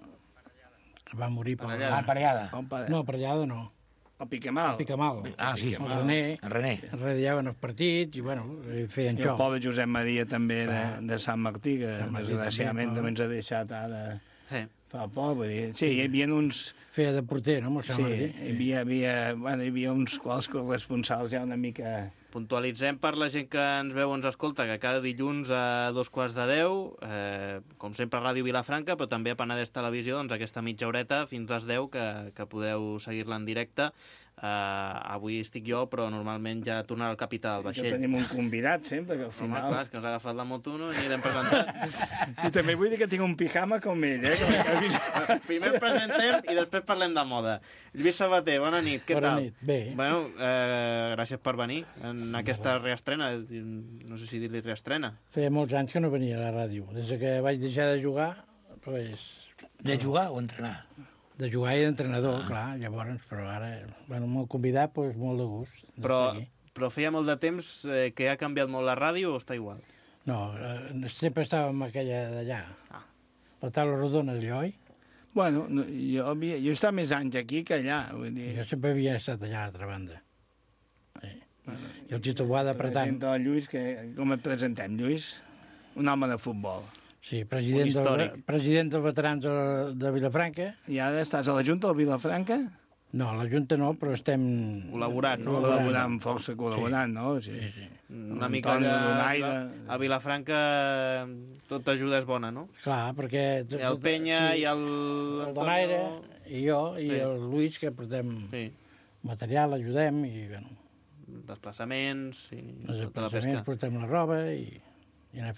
Va morir per... Ah, Parellada. No, Parellada no. El Picamal. El Picamal. Ah, sí. El René. El René. Es radiaven els partits i, bueno, feien I això. el pobre Josep Maria també de, de Sant Martí, que desgraciadament també ens ha deixat ara sí. fa poc. Vull dir. Sí, hi havia uns... Feia de porter, no? Sí, hi havia, havia, bueno, hi havia uns quals corresponsals ja una mica... Puntualitzem per la gent que ens veu o ens escolta que cada dilluns a dos quarts de deu, eh, com sempre a Ràdio Vilafranca, però també a Penedès Televisió, doncs aquesta mitja horeta fins a les deu que, que podeu seguir-la en directe. Uh, avui estic jo, però normalment ja tornarà el capità del vaixell. Ja tenim un convidat sempre, que al final... Home, clar, és que ens ha agafat la moto no? I l'hem presentat. I també vull dir que tinc un pijama com ell, eh? Que primer presentem i després parlem de moda. Lluís Sabater, bona nit, què bona tal? Nit, bé. Bueno, eh, gràcies per venir en aquesta reestrena, no sé si dir-li reestrena. Feia molts anys que no venia a la ràdio. Des que vaig deixar de jugar, pues... De jugar o entrenar? De jugar i d'entrenador, ah. clar, llavors, però ara, bueno, m'ho convidat, doncs molt de gust. Però, però feia molt de temps eh, que ha canviat molt la ràdio o està igual? No, eh, sempre estàvem aquella d'allà. Ah. La taula rodona, allò, oi? Bueno, no, jo, havia, jo estava més anys aquí que allà, vull dir... Jo sempre havia estat allà a l'altra banda. Sí. Bueno, I el Tito Boada apretant... El Lluís, que, com et presentem, Lluís? Un home de futbol. Sí, president, del, president dels veterans de, de Vilafranca. I ara estàs a la Junta de Vilafranca? No, a la Junta no, però estem... Col·laborant, no? Col·laborant, força col·laborant, sí. no? Sí, sí. sí. Una mica allà, a Vilafranca tota ajuda és bona, no? Clar, perquè... Tot, I el Penya, sí, i el... El Donaire, i jo, i sí. el Lluís, que portem sí. material, ajudem, i, bueno... Desplaçaments, i tota la pesca. Portem la roba i, i anar fent.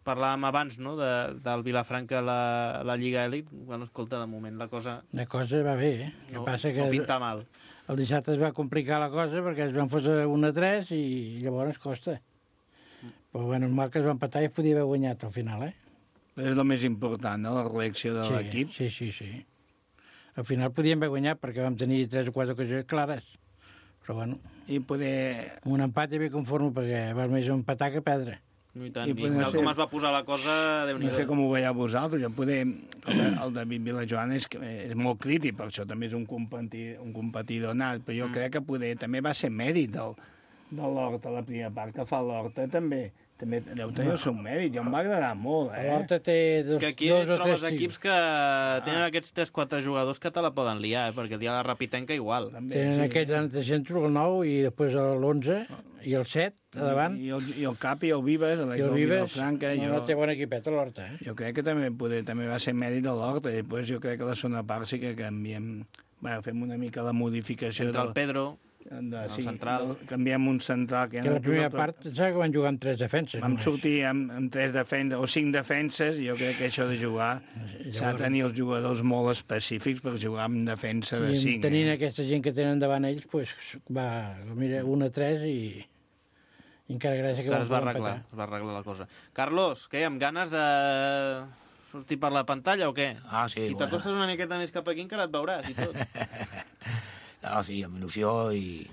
parlàvem abans, no?, de, del Vilafranca a la, la Lliga Elit. Bueno, escolta, de moment la cosa... La cosa va bé, eh? No, que passa que no pinta mal. El dissabte es va complicar la cosa perquè es van fotre un a tres i llavors costa. Però bueno, el Marc es va empatar i es podia haver guanyat al final, eh? És el més important, no?, la reacció de sí, l'equip. Sí, sí, sí. Al final podíem haver guanyat perquè vam tenir tres o quatre ocasions clares. Però bueno... I poder... Un empat i bé conforme perquè val més empatar que perdre. No, i tant. I, I tal com es va posar la cosa, Déu-n'hi-do. No sé com ho veieu vosaltres. Jo poder... El David Vilajoan és, és molt crític, per això també és un competidor, un competidor nat, però jo mm. crec que poder també va ser mèrit del, de l'Horta, la primera part que fa l'Horta també. També deu tenir el seu mèrit, jo em va agradar molt, eh? L'Horta té dos, que aquí dos o trobes tres equips que tenen ah. aquests tres quatre jugadors que te la poden liar, eh? Perquè dia la Rapitenca igual. També, tenen sí, aquells en el centre, el nou, i després l'onze, i el set, a davant. I, i, el, I el Capi, el Vives, l'Eix del Vilafranca. No, no té bon equipet a l'Horta, eh? Jo crec que també, poder, també va ser mèrit de l'Horta, i després jo crec que la segona part sí que canviem... Bueno, fem una mica la modificació... Entre el Pedro... De, sí, central. Canviem un central que, que la primera però... part saps que van jugar amb tres defenses vam només. Sortir amb, amb tres defenses o cinc defenses i jo crec que això de jugar s'ha de tenir els jugadors molt específics per jugar amb defensa de I cinc. Tenint eh? aquesta gent que tenen davant ells pues, va, mira, un a tres i, i encara gràcies que es va arreglar, es va arreglar la cosa. Carlos, què, amb ganes de sortir per la pantalla o què? Ah, sí. Si t'acostes bueno. una miqueta més cap aquí encara et veuràs i tot. No, sí, amb il·lusió i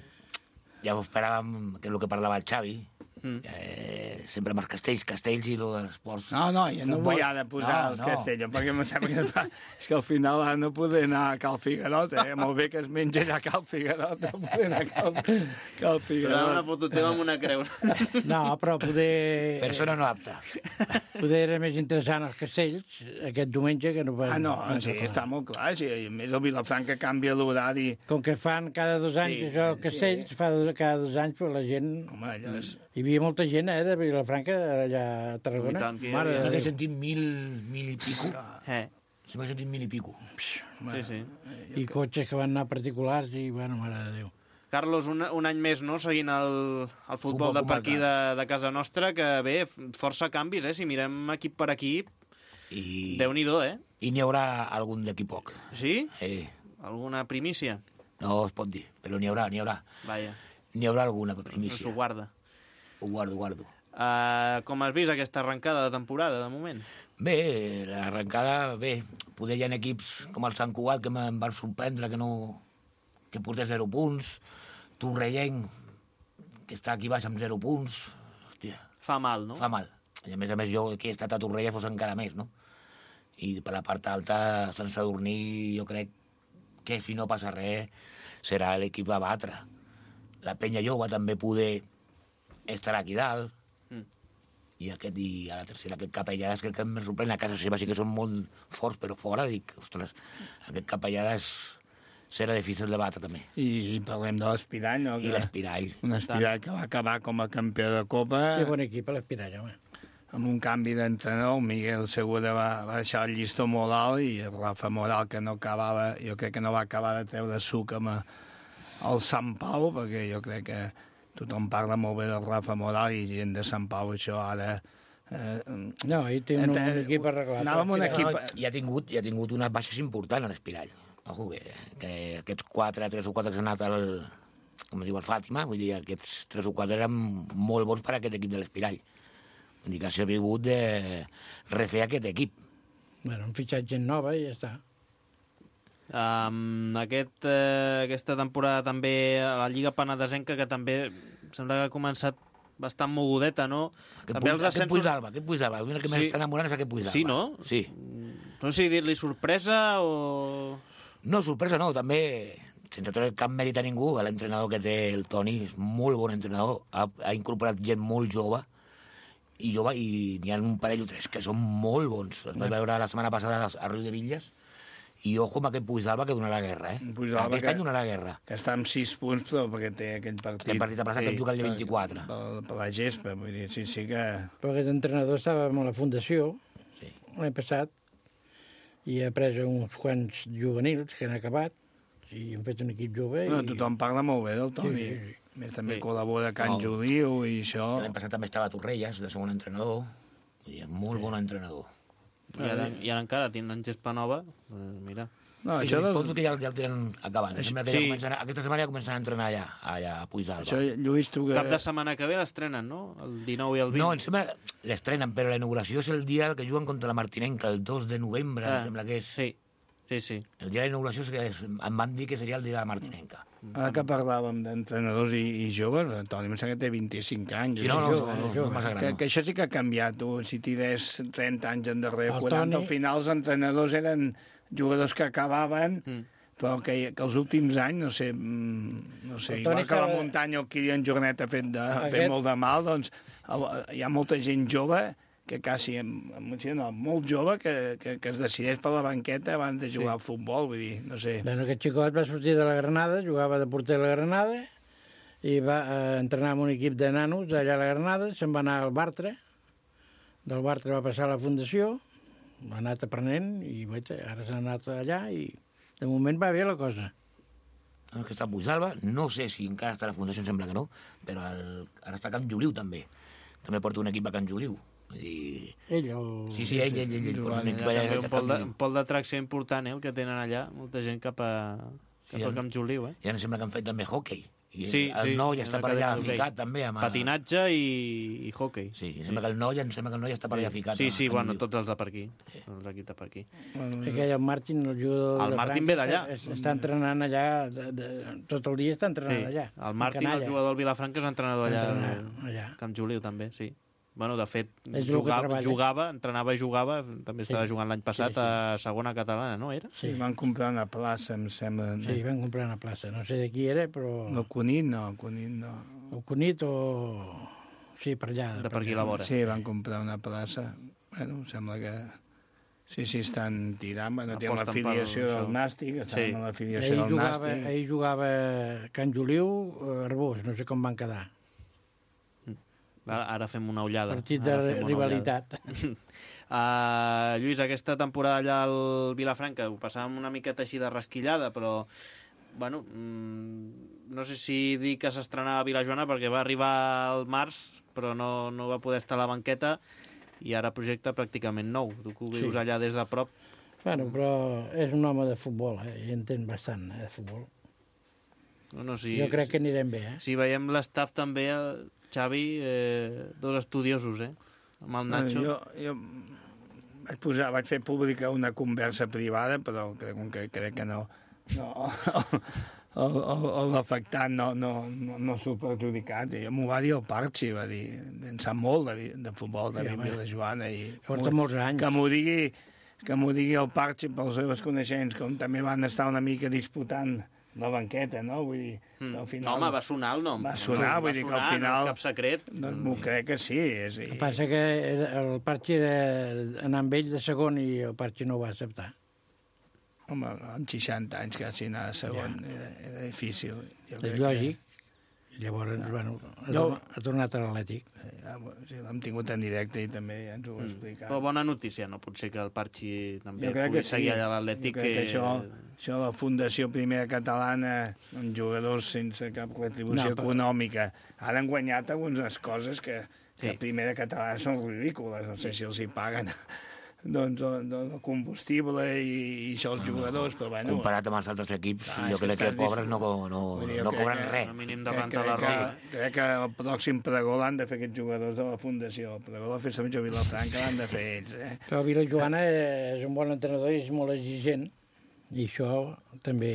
ja ho esperàvem, que és el que parlava el Xavi, mm. eh, sempre amb els castells, castells i el de l'esports. No, no, jo no vull ara posar no, els no. castells, perquè em sembla que es va... és que al final ha no poder anar a Cal Figuerot, eh? Molt bé que es menja allà a Cal Figuerot, no poder anar a Cal, Cal Figuerot. Però una foto teva amb una creu. No, però poder... Persona no apta. Poder era més interessant els castells aquest diumenge que no va... Ah, no, sí, està molt clar, sí, a més el Vilafranca canvia l'horari. Com que fan cada dos anys sí, això, castells, sí. fa cada dos anys, però la gent... Home, allò és... Hi havia molta gent, eh, de Vilafranca, allà a Tarragona. Tant, que Mare, m'he sentit mil, mil i pico. Eh. Se m'ha sentit mil i pico. Sí, sí. I cotxes que van anar particulars i, bueno, mare de Déu. Carlos, un, un any més, no?, seguint el, el futbol, futbol de per aquí de, de casa nostra, que bé, força canvis, eh? Si mirem equip per equip, I... Déu-n'hi-do, eh? I n'hi haurà algun d'aquí poc. Sí? Eh. Alguna primícia? No es pot dir, però n'hi haurà, n'hi haurà. Vaja. N'hi haurà alguna primícia. No s'ho guarda. Ho guardo, ho guardo. Uh, com has vist aquesta arrencada de temporada, de moment? Bé, l'arrencada, bé. Poder hi ha equips com el Sant Cugat, que em van sorprendre que no... que portés zero punts. Torrellenc, que està aquí baix amb zero punts. Hòstia. Fa mal, no? Fa mal. I a més a més jo que he estat a Torrella fos encara més, no? I per la part alta, Sant Sadurní, jo crec que si no passa res serà l'equip a batre. La Penya Jove també poder estarà aquí dalt. Mm. I, aquest, i a la tercera, aquest Capellades, crec que em sorprèn. A casa seva sí que són molt forts, però fora dic, ostres, aquest Capellades serà difícil de batre també. I, i parlem de l'Espirall, no? I l'Espirall. Un Espirall que va acabar com a campió de Copa. Que bon equip, l'Espirall, home. Amb un canvi d'entrenador, Miguel Segura va, va deixar el llistó molt alt i Rafa Moral, que no acabava, jo crec que no va acabar de treure suc amb el Sant Pau, perquè jo crec que tothom parla molt bé del Rafa Moral i gent de Sant Pau, això ara... Eh, no, ell té un, un equip arreglat. Anàvem un equip... No, hi, ha tingut, hi ha tingut unes baixes importants a l'Espirall. Ojo, que, que aquests quatre, tres o quatre que s'han anat al, com diu el Fàtima, vull dir, aquests tres o quatre eren molt bons per a aquest equip de l'Espirall. Vull dir que ha servigut de refer aquest equip. Bueno, han fitxat gent nova i ja està. Um, aquest, eh, aquesta temporada també a la Lliga Penedesenca, que també sembla que ha començat bastant mogudeta, no? Aquest, també puig, aquest Puigdalba, aquest Puigdalba. El que sí. m'està enamorant és aquest Puigdalba. Sí, no? Sí. No sé si dir-li sorpresa o... No, sorpresa no, també, sense treure cap mèrit a ningú, l'entrenador que té el Toni és molt bon entrenador, ha, ha incorporat gent molt jove, i jove, i n'hi ha un parell o tres que són molt bons. Els vaig veure la setmana passada a Riu de Villas, i ojo amb aquest Puigdalba que donarà guerra, eh? Puigdalba aquest que, any donarà guerra. Que està amb sis punts, però perquè té aquell partit... Aquell partit ha passat sí, que el juga el dia vint-i-quatre. Per, per la gespa, vull dir, sí, sí que... Però aquest entrenador estava amb la Fundació, sí. l'any passat, i ha pres uns quants juvenils que han acabat, i han fet un equip jove... No, i... tothom parla molt bé del Toni. Sí, sí, sí. A més, també sí. col·labora Can no. Judiu i això... L'any passat també estava a Torrelles, de segon entrenador. I és molt bon entrenador. I ara, i ara encara tindran gespa nova, eh, mira... No, sí, això dels... dels... que ja, ja el tenen acabant. Això... Sembla que Sí. ja comencen, aquesta setmana ja comencen a entrenar allà, allà a Puigdàlber. Això, Lluís, tu que... Cap de setmana que ve l'estrenen, no? El dinou i el vint. No, em sembla que l'estrenen, però la inauguració és el dia que juguen contra la Martinenca, el dos de novembre, Ah, em sembla que és. Sí, sí, sí. El dia de la inauguració és que és, em van dir que seria el dia de la Martinenca. Ara que parlàvem d'entrenadors i, i joves, Toni, em sembla que té vint-i-cinc anys. Sí, no, no, jove, no, no, no massa gran, que, no. que això sí que ha canviat, tu. Si tires trenta anys endarrere, El quaranta, Toni- al final els entrenadors eren jugadors que acabaven, mm. però que, que els últims anys, no sé, mm, no sé El igual Toni que la que- muntanya el Kilian Jornet ha fet, de, ha fet Aquest- molt de mal, doncs hi ha molta gent jove que quasi, sí, no, molt jove, que, que, que es decideix per la banqueta abans de jugar sí. al futbol, vull dir, no sé. Bueno, aquest xicot va sortir de la Granada, jugava de porter a la Granada, i va eh, entrenar amb un equip de nanos allà a la Granada, se'n va anar al Bartra, del Bartra va passar a la Fundació, ha anat aprenent, i bé, ara s'ha anat allà, i de moment va bé la cosa. El que està a Puigdàlber, no sé si encara està a la Fundació, em sembla que no, però el, ara està a Can Juliu, també. També porta un equip a Can Juliu. I... Ell, el... Sí, sí, ell, ell, ell, ell porta un equip allà. També un pol de- un pol d'atracció important, eh, el que tenen allà, molta gent cap a, cap Sí, a Camp Juliu, eh? I em sembla que han fet també hoquei. I Sí, el sí, noi està en per allà l'acadèmia d'hoquei. ficat, també. Amb... Patinatge i, i hoquei. Sí, em sembla que el noi, em sembla que el noi està per allà ficat. Sí, a sí, Can bueno, Juliu. tots els de per aquí. Els equips de per aquí. Bueno, aquell el Martin, el jugador El de Martin Franca, ve d'allà. es- Està entrenant allà, de, de, tot el dia està entrenant Sí. allà. El Martín, el Canalla. jugador del Vilafranca, és entrenador allà, Entrenar allà. Camp Juliu, també, sí. Bueno, de fet, És el que jugava, treballa. jugava, entrenava i jugava, també Sí. estava jugant l'any passat Sí, sí. a segona catalana, no era? Sí, van comprar una plaça, em sembla. Sí, van comprar una plaça. No sé de qui era, però... No, Cunit no, Cunit no. El Cunit o... Sí, per allà. De per aquí a la vora. Sí, van comprar una plaça. Bueno, em sembla que... Sí, sí, estan tirant. Bueno, tenen Aposten l'afiliació per del això. Nàstic, estan Sí. amb l'afiliació Ell del jugava, Nàstic. ell jugava a Can Juliu, a Arbós, no sé com van quedar. Ara, ara fem una ullada. Partit de Ara fem una rivalitat. ullada. uh, Lluís, aquesta temporada allà al Vilafranca ho passàvem una miqueta així de rasquillada, però bueno, mmm, no sé si dir que s'estrenava a Vilajoana perquè va arribar al març, però no, no va poder estar a la banqueta i ara projecte pràcticament nou. Tu que ho vius Sí. allà des de prop. Bueno, però és un home de futbol, eh? I entén bastant eh, de futbol. No, no, si, Jo crec que anirem bé, eh? Si veiem l'estaf també, eh, Xavi, eh, dos estudiosos, eh? Amb el Nacho. Jo, jo vaig, posar, vaig fer pública una conversa privada, però crec, que, crec que no... no l'afectat no, no, no, no s'ho ha perjudicat. I m'ho va dir el Parchi, va dir, en sap molt de, de futbol, de Sí, home. Vilajoana. I que Porta m'ho- molts anys. Que m'ho digui, que m'ho digui el Parchi pels seus coneixents, com també van estar una mica disputant la banqueta, no? Vull dir, Mm. al final... No, home, va sonar el nom. Va sonar, Va vull dir que al sonar, final... No és cap secret. Doncs m'ho crec que sí. És, El que passa que era- el Parchi era anar amb ell de segon i el Parchi no ho va acceptar. Home, amb seixanta anys quasi anar a segon ja. era, era difícil. Jo És crec lògic. Llavors, bueno, ha, Jo- tornat, ha tornat a l'Atlètic. Que, ja, sí, l'hem tingut en directe i també ja ens ho va explicar. Però bona notícia, no? Potser que el Parchi també Jo crec pugui que sí. seguir allà a l'Atlètic. Jo crec que això, això de la Fundació Primera Catalana, amb jugadors sense cap retribució No, però- econòmica, ara han guanyat algunes coses que, que Sí. a Primera Catalana són ridícules. No sé si els hi paguen doncs, el, el combustible i, i això els jugadors, però bueno... Comparat amb els altres equips, Clar, jo és que crec que estàs pobres no, dispo- no, Vull dir, no, jo no crec cobren que- res. A mínim de Crec, rentar crec, la roba. que, crec que el pròxim pregó l'han de fer aquests jugadors de la Fundació. El pregó de la Festa Major Vilafranca l'han de fer ells. Eh? Però Vilajoana és un bon entrenador i és molt exigent. I això també...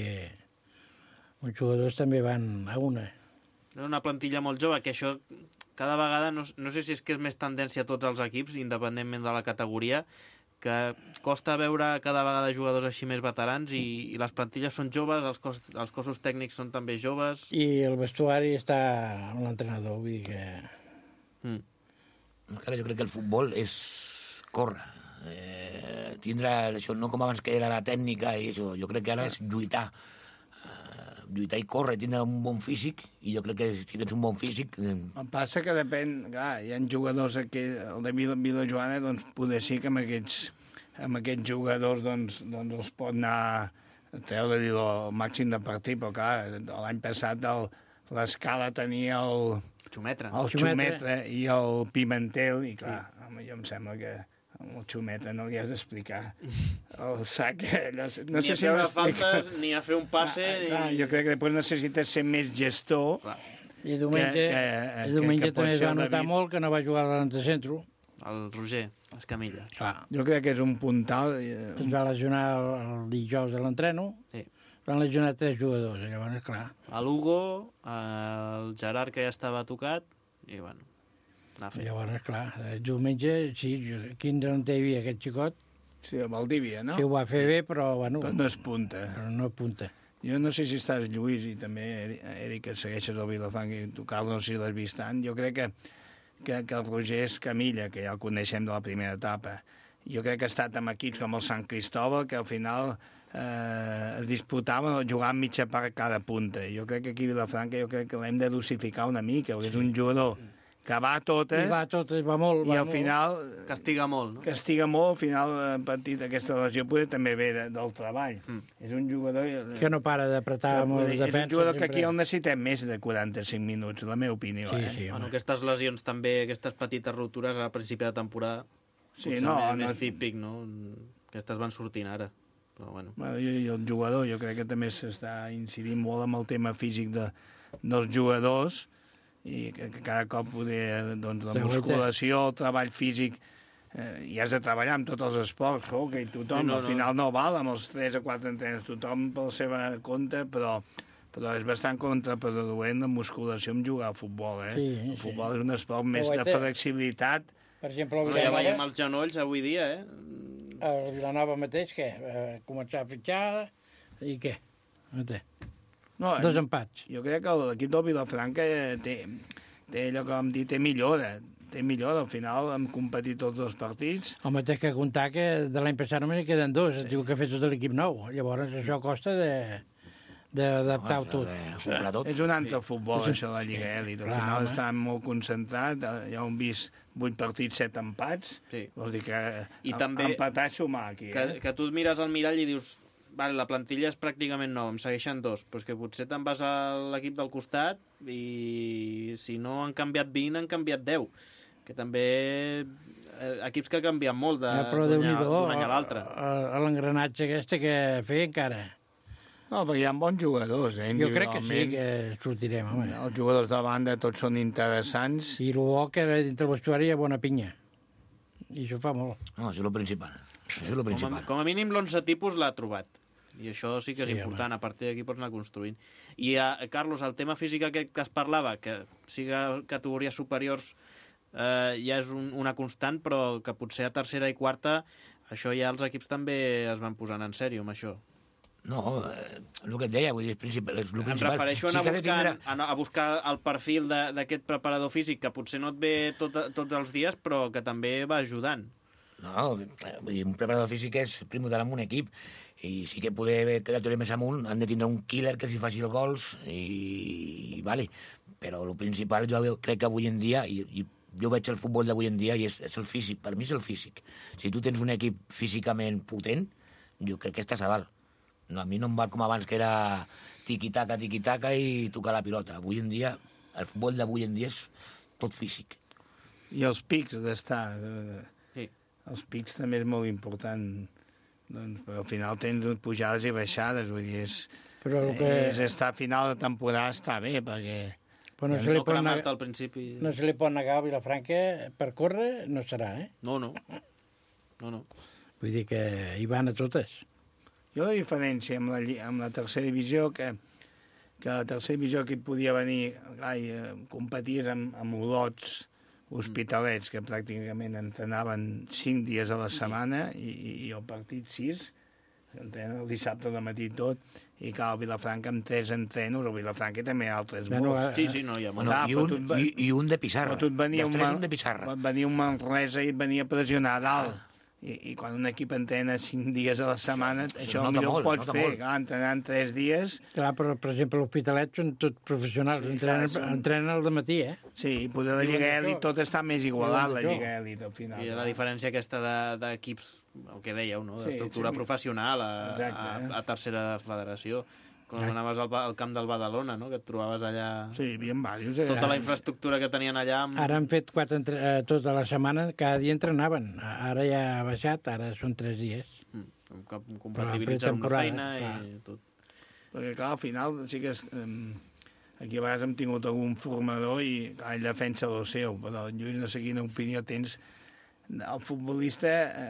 Els jugadors també van a una. Una plantilla molt jove, que això cada vegada, no, no sé si és que és més tendència a tots els equips, independentment de la categoria, que costa veure cada vegada jugadors així més veterans i, i les plantilles són joves, els, cos, els cossos tècnics són també joves. I el vestuari està amb l'entrenador, vull dir que... Mm. Encara jo crec que el futbol és córrer. Eh, tindre això, no com abans que era la tècnica i això, jo crec que ara és lluitar. Eh, lluitar i córrer, tindre un bon físic, i jo crec que si tens un bon físic... Eh, Em passa que depèn, clar, hi ha jugadors aquí, el de Vila, Vila Joana, doncs poder sí que amb aquests, amb aquests jugadors doncs, doncs els pot anar a treure-li el màxim de partit, però clar, l'any passat el, l'Escala tenia el, Xumetre. el Xumetre i el Pimentel, i clar, home, jo em sembla que amb el xumeta no li has d'explicar el sac. No, no ni sé a si treure faltes, ni a fer un passe... Ah, ni... clar, jo crec que després necessites ser més gestor. Clar. I diumenge, que, que, i diumenge que, que també es va notar David... molt que no va jugar davant de centre. El Roger, Escamilla. Clar. Jo crec que és un puntal... Es va lesionar el, el dijous a l'entreno. Sí. Van lesionar tres jugadors, llavors, clar. L'Hugo, el Gerard, que ja estava tocat, i bueno... Llavors, clar, el diumenge, sí, quin no hi havia aquest xicot? Sí, a Valdívia, no? Que ho va fer bé, però, bueno... Però no es punta. Però no punta. Jo no sé si estàs, Lluís, i també, Eric, que segueixes el Vilafranca, i tu, Carles, no sé si l'has vist tant. Jo crec que, que, que el Roger Escamilla, que ja el coneixem de la primera etapa, jo crec que ha estat amb equips com el Sant Cristóbal, que al final eh, es disputaven jugar amb mitja part cada punta. Jo crec que aquí a Vilafranca jo crec que l'hem de dosificar una mica, perquè és un jugador que va a totes... I va a totes, va molt. I va al final... Castiga molt, no? Castiga molt, al final, en petit, aquesta lesió poder també ve de, del treball. Mm. És un jugador... Que no para d'apretar molt de defensa. És un jugador que aquí el necessitem més de quaranta-cinc minuts, la meva opinió. Sí, eh? sí, bueno, aquestes lesions també, aquestes petites ruptures a principi de temporada, sí, no, més, no, més típic, no? Aquestes van sortint ara. Però bueno. Bueno, i, i el jugador, jo crec que també s'està incidint molt amb el tema físic de, dels jugadors, i que, que cada cop poder, doncs, la musculació, el treball físic, eh, i has de treballar amb tots els esports, hockey, tothom, sí, no, al final no. no val amb els tres o quatre entrenos, tothom per la seva compte, però, però és bastant contraproduent la musculació amb jugar a futbol, eh? Sí, el futbol sí. és un esport més de flexibilitat. Per exemple, no, ja veiem els genolls avui dia, eh? El Vilanova mateix, què? Eh, començar a fitxar i què? No té. No, dos empats. Jo crec que l'equip del Vilafranca té, té allò que vam dir, té millora. Té millora, al final hem competit tots els partits. Home, té que comptar que de l'any passat només queden dos, sí. Diu que ha fet tot l'equip nou. Llavors això costa de d'adaptar-ho tot. tot. És un altre futbol, sí. Això de la Lliga Elit. Al final home. Està molt concentrat, ja hem vist vuit partits, set empats. Sí. Vols dir que I també empatar i sumar aquí. Que, eh? que tu et mires al mirall i dius... Vale, la plantilla és pràcticament nova, em segueixen dos, però és que potser te'n vas a l'equip del costat i si no han canviat vint, han canviat deu. Que també... Eh, equips que canvien molt d'un ja, any a l'altre. L'engranatge aquesta que feia encara. No, perquè hi ha bons jugadors, eh? Jo crec que sí, que sortirem, home. Els jugadors de banda tots són interessants. I el bo que era dintre el vestuari hi ha bona pinya. I això fa molt. No, això és el principal. Això és el principal. Com a, com a mínim l'onze tipus l'ha trobat. I això sí que és sí, important, home. A partir d'aquí pots anar construint. I, a, Carlos, el tema físic aquest que es parlava, que siga categories superiors, eh, ja és un, una constant, però que potser a tercera i quarta, això ja els equips també es van posant en sèrio amb això. No, eh, el que et deia, vull dir, és principal. És em principal. Refereixo a, sí buscar, tindrà... a, a buscar el perfil d'aquest preparador físic, que potser no et ve tot, tots els dies, però que també va ajudant. No, vull dir, un preparador físic és primordial en un equip, i sí que poder categoria més amunt han de tindre un killer que s'hi faci els gols, i, i vale. Però el principal jo crec que avui en dia, i, i jo veig el futbol d'avui en dia, i és, és el físic, per mi és el físic. Si tu tens un equip físicament potent, jo crec que estàs a dalt. No, a mi no em va com abans, que era tiqui-taca, tiqui-taca i tocar la pilota. Avui en dia, el futbol d'avui en dia és tot físic. I els pics d'estar... Sí. Els pics també és molt important. Doncs, però al final tens pujades i baixades, vull dir, és, però que... és estar a final de temporada està bé, perquè... Però no, ja se li no pot negar al principi. No se li pot negar a Vilafranca per córrer, no serà, eh? No, no. No, no. Vull dir que hi van a totes. Jo la diferència amb la, amb la tercera divisió, que, que la tercera divisió que et podia venir, clar, competies amb, amb lots hospitalets que pràcticament entrenaven cinc dies a la setmana i, i el partit sis, entrenen el dissabte al matí tot, i clar, el Vilafranca amb tres entrenos, el Vilafranca també hi ha altres bueno, molts. Sí, sí, no, hi ha bueno, clar, i, un, va... i, i un de pissarra. Els tres un de pissarra. Venia un Manresa i et venia a pressionar a dalt. Ah. I, I quan un equip entrena cinc dies a la setmana, sí, això millor molt, pots fer, clar, entrenant tres dies... Clar, però, per exemple, l'Hospitalet són tots professionals, sí, entrenen, clar, són... entrenen al matí, eh? Sí, poder la Lliga Elit tot està més igualat, la Lliga Elit, al final. I la diferència aquesta d'equips, el que dèieu, no? D'estructura sí, sí, professional a, Exacte, eh? a, a tercera federació. quan anaves al, al camp del Badalona, no? Que et trobaves allà... Sí, hi havia diversos. Tota la infraestructura que tenien allà... Amb... Ara han fet quatre entre... eh, tota la setmana, cada dia entrenaven. Ara ja ha baixat, ara són tres dies. Mm, compatibilitzar una feina clar. I tot. Perquè, clar, al final sí que... És, eh, aquí a vegades hem tingut algun formador i clar, ell defensa el seu, però Lluís, no sé quina opinió tens. El futbolista,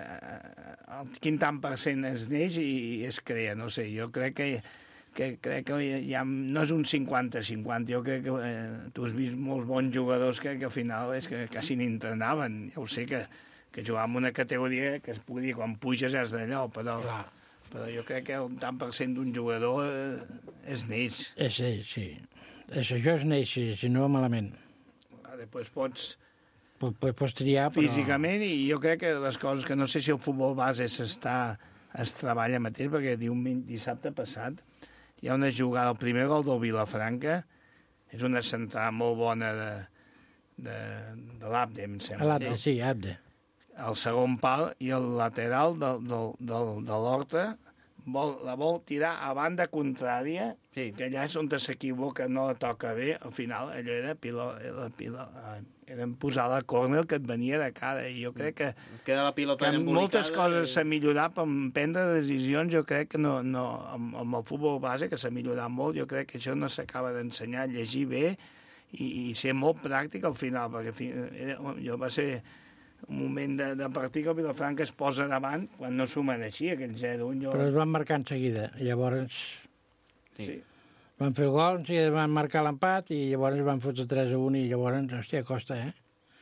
eh, el, quin tant per cent es neix i es crea, no sé, jo crec que, que, crec que ja no és un cinquanta cinquanta, jo crec que eh, tu has vist molts bons jugadors que, que al final és que quasi n'entrenaven, ja ho sé que, que jugaven una categoria que es pugui dir, quan puges és d'allò, però, però jo crec que un tant per cent d'un jugador eh, es neix. És, sí, sí. És, això es neix, si, si no malament. Després pots... Pots triar, però... Físicament, i jo crec que les coses que no sé si el futbol base s'està es treballa mateix, perquè diumenge, dissabte passat hi ha una jugada, el primer gol del Vilafranca és una centrada molt bona de, de, de l'Abde, em sembla. L'Abde, sí, Abde. El segon pal i el lateral del, del, del, de l'Horta vol, la vol tirar a banda contrària, sí. Que allà és on s'equivoca, no la toca bé, al final allò era pilot, era pilot, era posar la córner que et venia de cara, i jo crec que, queda la pilota que moltes coses s'ha millorat per prendre decisions, jo crec que no, no amb, amb el futbol base, que s'ha millorat molt, jo crec que això no s'acaba d'ensenyar, llegir bé i, i ser molt pràctic al final, perquè era, jo va ser un moment de, de partit que el Vilafranca es posa davant quan no s'ho mereixia, aquell zero un. Jo... Però es van marcar en seguida, llavors... Sí. sí. Van fer el gol, en seguida van marcar l'empat i llavors van fotre tres a un i llavors, hòstia, costa, eh?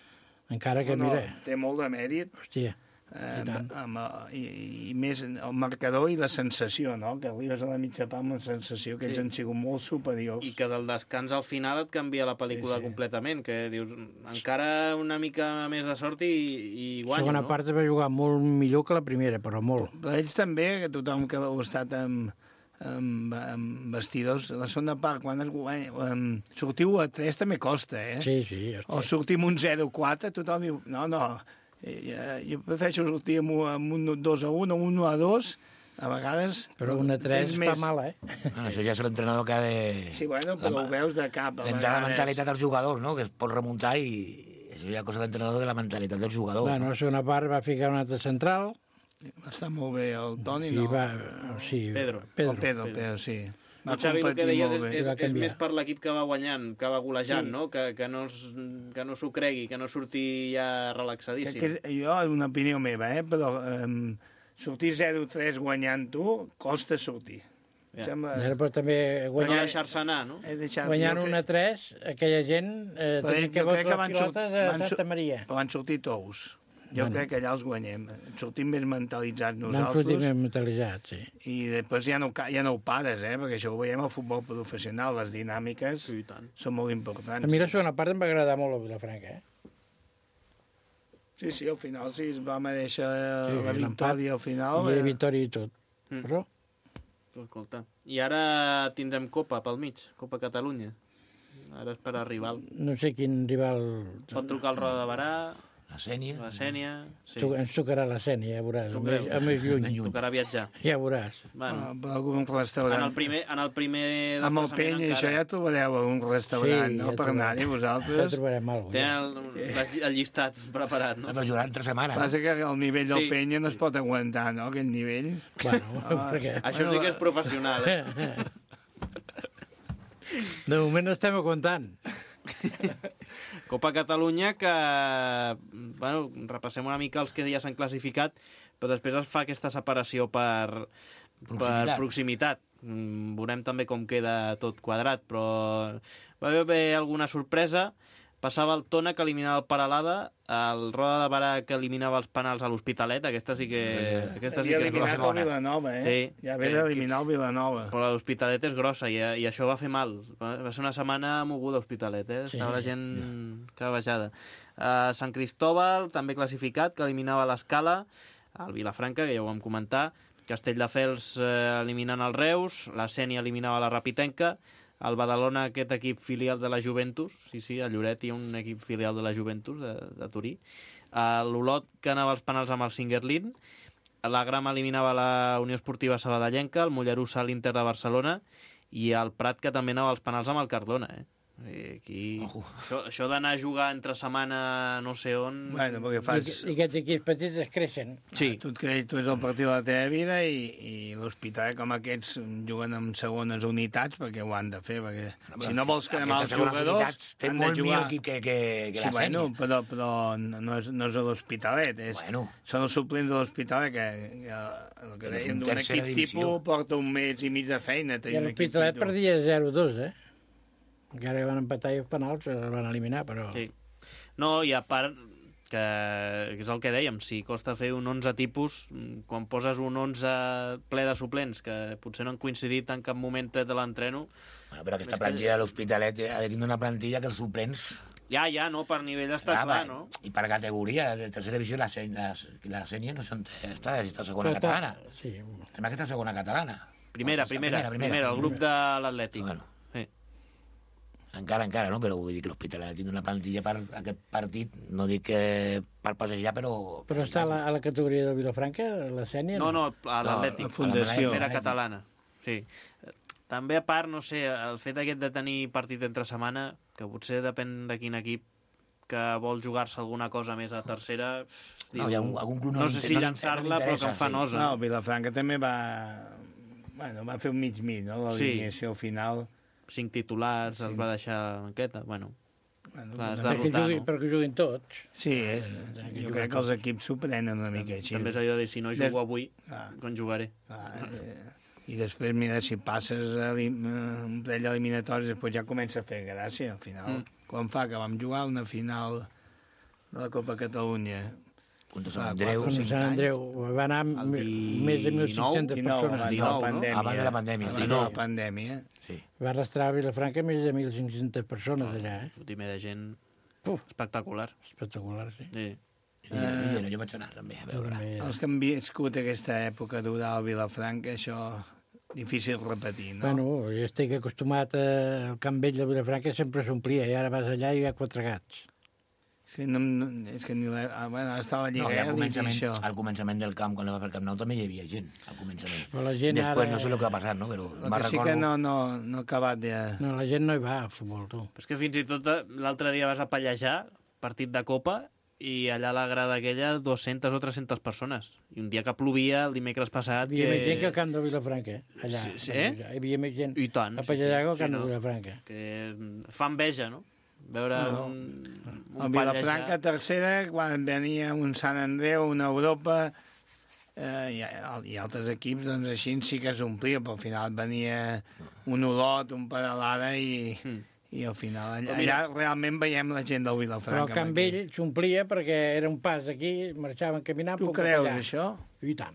Encara que, no, no, mira... té molt de mèrit. Hòstia, eh, i, amb, i, i més el marcador i la sensació, no? Que arribes a la mitja part amb la sensació que ells sí. han sigut molt superiors. I que del descans al final et canvia la pel·lícula sí, sí. completament, que dius, encara una mica més de sort i, i guanya, segona no? part va jugar molt millor que la primera, però molt. Però ells també, que tothom que ha estat amb, amb, amb vestidors, la segona part, quan es, um, sortiu a tres també costa, eh? Sí, sí. Hòstia. O sortim un zero quatre, tothom diu, no, no, jo prefereixo sortir amb un, amb un dos a un o un un a dos, a vegades... Però un a tres fa mal, eh? Bueno, això ja és l'entrenador que ha de... Sí, bueno, però la, ho veus de cap. Entrar la mentalitat dels jugadors, no?, que es pot remuntar i això ja és cosa d'entrenador de la mentalitat dels jugadors. Bueno, no? A segona part va ficar un altre central. Està molt bé el Toni, no? I va, sí, Pedro. Pedro, Pedro, Pedro, Pedro sí. Va Xavi, el que deies és, és, és més per l'equip que va guanyant, que va golejant, sí. No? Que, que no que no s'ho cregui, que no surti ja relaxadíssim. Que, que jo, és una opinió meva, eh? Però um, sortir zero tres guanyant tu, costa sortir. Ja. Sembla... Però també guanyar... No deixar-se anar, no? Guanyant un a tres, aquella gent eh, tenia que botar les pilotes a Santa Maria. Van sortir tous. Jo bueno. crec que allà els guanyem. Sortim més mentalitzats nosaltres. Vam sortir més mentalitzats, sí. I després ja no, ja no ho pares, eh? Perquè això ho veiem al futbol professional, les dinàmiques sí, són molt importants. A mi la segona part em va agradar molt a Vilafranca, eh? Sí, sí, al final sí, es va mereixer sí, la victòria al final. I la victòria i tot. Mm. Però... Escolta, i ara tindrem Copa pel mig, Copa Catalunya. Ara és per a rival. No sé quin rival... Pot trucar el Roda de Barà... La Sènia. La Sènia, sí. Ens tocarà la Sènia, ja veuràs. A més, a més lluny. Tocarà viatjar. Ja veuràs. Bueno, ah, algun restaurant. En el primer, en el primer amb el penya, encara... això ja trobareu un restaurant, sí, no? Ja per anar-hi vosaltres. Ja trobarem alguna cosa. Tenen el, el, el llistat preparat, no? Va jugar entre setmana. Passa que el nivell del sí. penya no es pot aguantar, no? Aquell nivell. Bueno, ah, perquè... Això sí que és professional, eh? De moment no estem aguantant. Copa Catalunya que, bueno, repassem una mica els que ja s'han classificat, però després es fa aquesta separació per proximitat. Per proximitat. Veurem també com queda tot quadrat, però va haver alguna sorpresa. Passava el Tona, que eliminava el Paralada, el Roda de Barà, que eliminava els penals a l'Hospitalet. Aquesta sí que, aquesta sí que és grossa. Havia eliminat el Vilanova, eh? Sí, ja havia d'eliminar el Vilanova. Però l'Hospitalet és grossa i, i això va fer mal. Va ser una setmana moguda Hospitalet, eh? Estava sí, la gent sí. cabejada. Uh, Sant Cristóbal, també classificat, que eliminava l'Escala, el Vilafranca, que ja ho vam comentar, Castelldefels eh, eliminant el Reus, la Sènia eliminava la Rapitenca, el Badalona, aquest equip filial de la Juventus, sí, sí, a Lloret hi ha un equip filial de la Juventus, de, de Turí, l'Olot, que anava als penals amb el Singuerlín, la Grama eliminava la Unió Esportiva Sabadellenca, el Mollerussa l'Inter de Barcelona, i el Prat, que també anava als penals amb el Cardona, eh? Aquí... Oh. Això, això d'anar a jugar entre setmana no sé on... Bueno, perquè fas... I, i aquests equips petits es creixen. Sí. Ah, tu et creix, tu és el partit de la teva vida i, i l'Hospitalet, com aquests, juguen en segones unitats perquè ho han de fer, perquè no, si no vols cremar els jugadors... Té molt millor equip que, que, que sí, la bueno, Sénia. però, però no és, no és l'Hospitalet, és, bueno. Són els suplents de l'Hospitalet que, que el que dèiem d'un equip tipus porta un mes i mig de feina. I l'Hospitalet perdia zero dos, eh? Encara van empatar i els penals es van eliminar, però... Sí. No, i a part, que, que és el que dèiem, si costa fer un onze tipus, quan poses un onze ple de suplents, que potser no han coincidit en cap moment de l'entreno... Bueno, però aquesta plantilla que... de l'Hospitalet ha de tenir una plantilla que els suplents... Ja, ja, no, per nivell està clar, clar, no? I per categoria, de tercera divisió, la, la, la Sénia no són, està, està segona però catalana. Sí. Sembla que està segona catalana. Primera, no, primera, primera, primera, primera, el grup de l'Atlètic. Bueno. Encara, encara, no? Però vull dir que l'Hospitalet tiene una plantilla per aquest partit, no dic que per passejar, però... Però està a la, a la categoria del Vilafranca, la Sènia? No, no, a l'Atlètic, no, la Fundació. La primera catalana. Sí. També, a part, no sé, el fet aquest de tenir partit entre setmana, que potser depèn de quin equip que vol jugar-se alguna cosa més a tercera... No, diu, hi ha un, algun club no, no sé si no, llançar-la, però que em fa sí. nosa. No, Vilafranca també va... Bueno, va fer un mig-mig, no? L'alineació sí. final... Cinc titulars, sí. Els va deixar a la banqueta, bueno... bueno clar, perquè, jugui, no? perquè juguin tots. Sí, eh? jo crec que els equips s'ho prenen una mica així. També és allò de si no jugo Des... avui, ah. quan jugaré. Ah, eh, I després, mira, si passes a un parell d'eliminatoris, després ja comença a fer gràcia, al final. Mm. Quan fa que vam jugar una final de la Copa Catalunya... Contra Sant Andreu. Contra Sant Andreu. Va anar més de mil cinc-centes persones. Abans de la pandèmia. Abans de la pandèmia. Abans de la pandèmia. Sí. Va arrastrar a Vilafranca més de mil cinc-centes persones allà, eh? Un time de gent Puf. espectacular. Espectacular, sí. sí. Uh, uh, jo vaig anar també a veure. Els que han viscut aquesta època durada a Vilafranca, això difícil repetir, no? Bueno, jo estic acostumat al Camp Vell de Vilafranca, sempre s'omplia, i ara vas allà i hi ha quatre gats. Sí, no, no, és que ni la... Ah, bueno, està a la Lliga, no, al, començament, al començament del camp, quan va fer el Camp Nou, també hi havia gent, al començament. Però la gent Després ara... no sé el que va passar, no? Però el que sí recordo... que no, no, no ha acabat de... No, la gent no hi va a futbol, tu. Però és que fins i tot l'altre dia vas a Pallejà, partit de Copa, i allà a la grada aquella dues-centes o tres-centes persones. I un dia que plovia, el dimecres passat... Hi havia que... més gent que al Camp de Vilafranca, allà. Sí, sí? Eh? Hi havia més gent I tant, a Pallejà sí, sí, que al Camp sí, no. de Vilafranca. Que fa enveja, no? Veure no. un, un el Vilafranca tercera, quan venia un Sant Andreu, una Europa, eh, i, i altres equips, doncs així sí que s'omplia, però al final venia un Olot, un Peralada i, mm. i al final allà, allà realment veiem la gent del Vilafranca. Però el Camp Vell s'omplia perquè era un pas aquí, marxaven caminant... Tu creus allà. Això? I tant.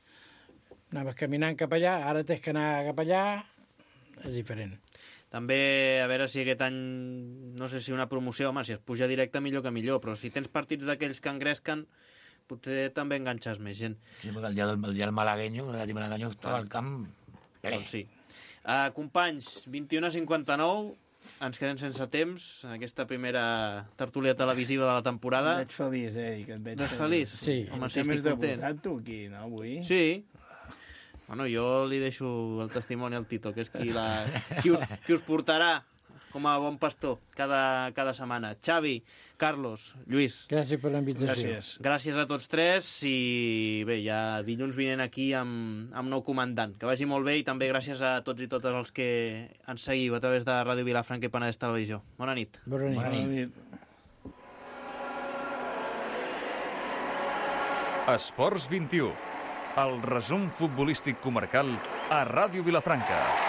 Anaves caminant cap allà, ara tens que anar cap allà, és diferent. També, a veure si aquest any, no sé si una promoció, home, si es puja directe millor que millor, però si tens partits d'aquells que engresquen, potser també enganxes més gent. Sí, perquè el dia del, el dia del malagueño, el dia del malagueño estava al camp... Doncs sí. Uh, companys, vint-i-una cinquanta-nou, ens quedem sense temps, aquesta primera tertúlia televisiva de la temporada. Et veig feliç, eh? Que et veig no és feliç? Sí. Home, sí, estic content. T'has debutat tu aquí, no, avui? Sí. Bueno, jo li deixo el testimoni al Tito, que és qui, la, qui, us, qui us portarà com a bon pastor cada, cada setmana. Xavi, Carlos, Lluís. Gràcies per la invitació. Gràcies. Gràcies a tots tres i bé, ja dilluns vinent aquí amb, amb nou comandant. Que vagi molt bé i també gràcies a tots i totes els que ens seguiu a través de Ràdio Vilafranca i Penedès Televisió. Bona nit. Bona nit. Bona nit. Esports vint-i-u. El resum futbolístic comarcal a Ràdio Vilafranca.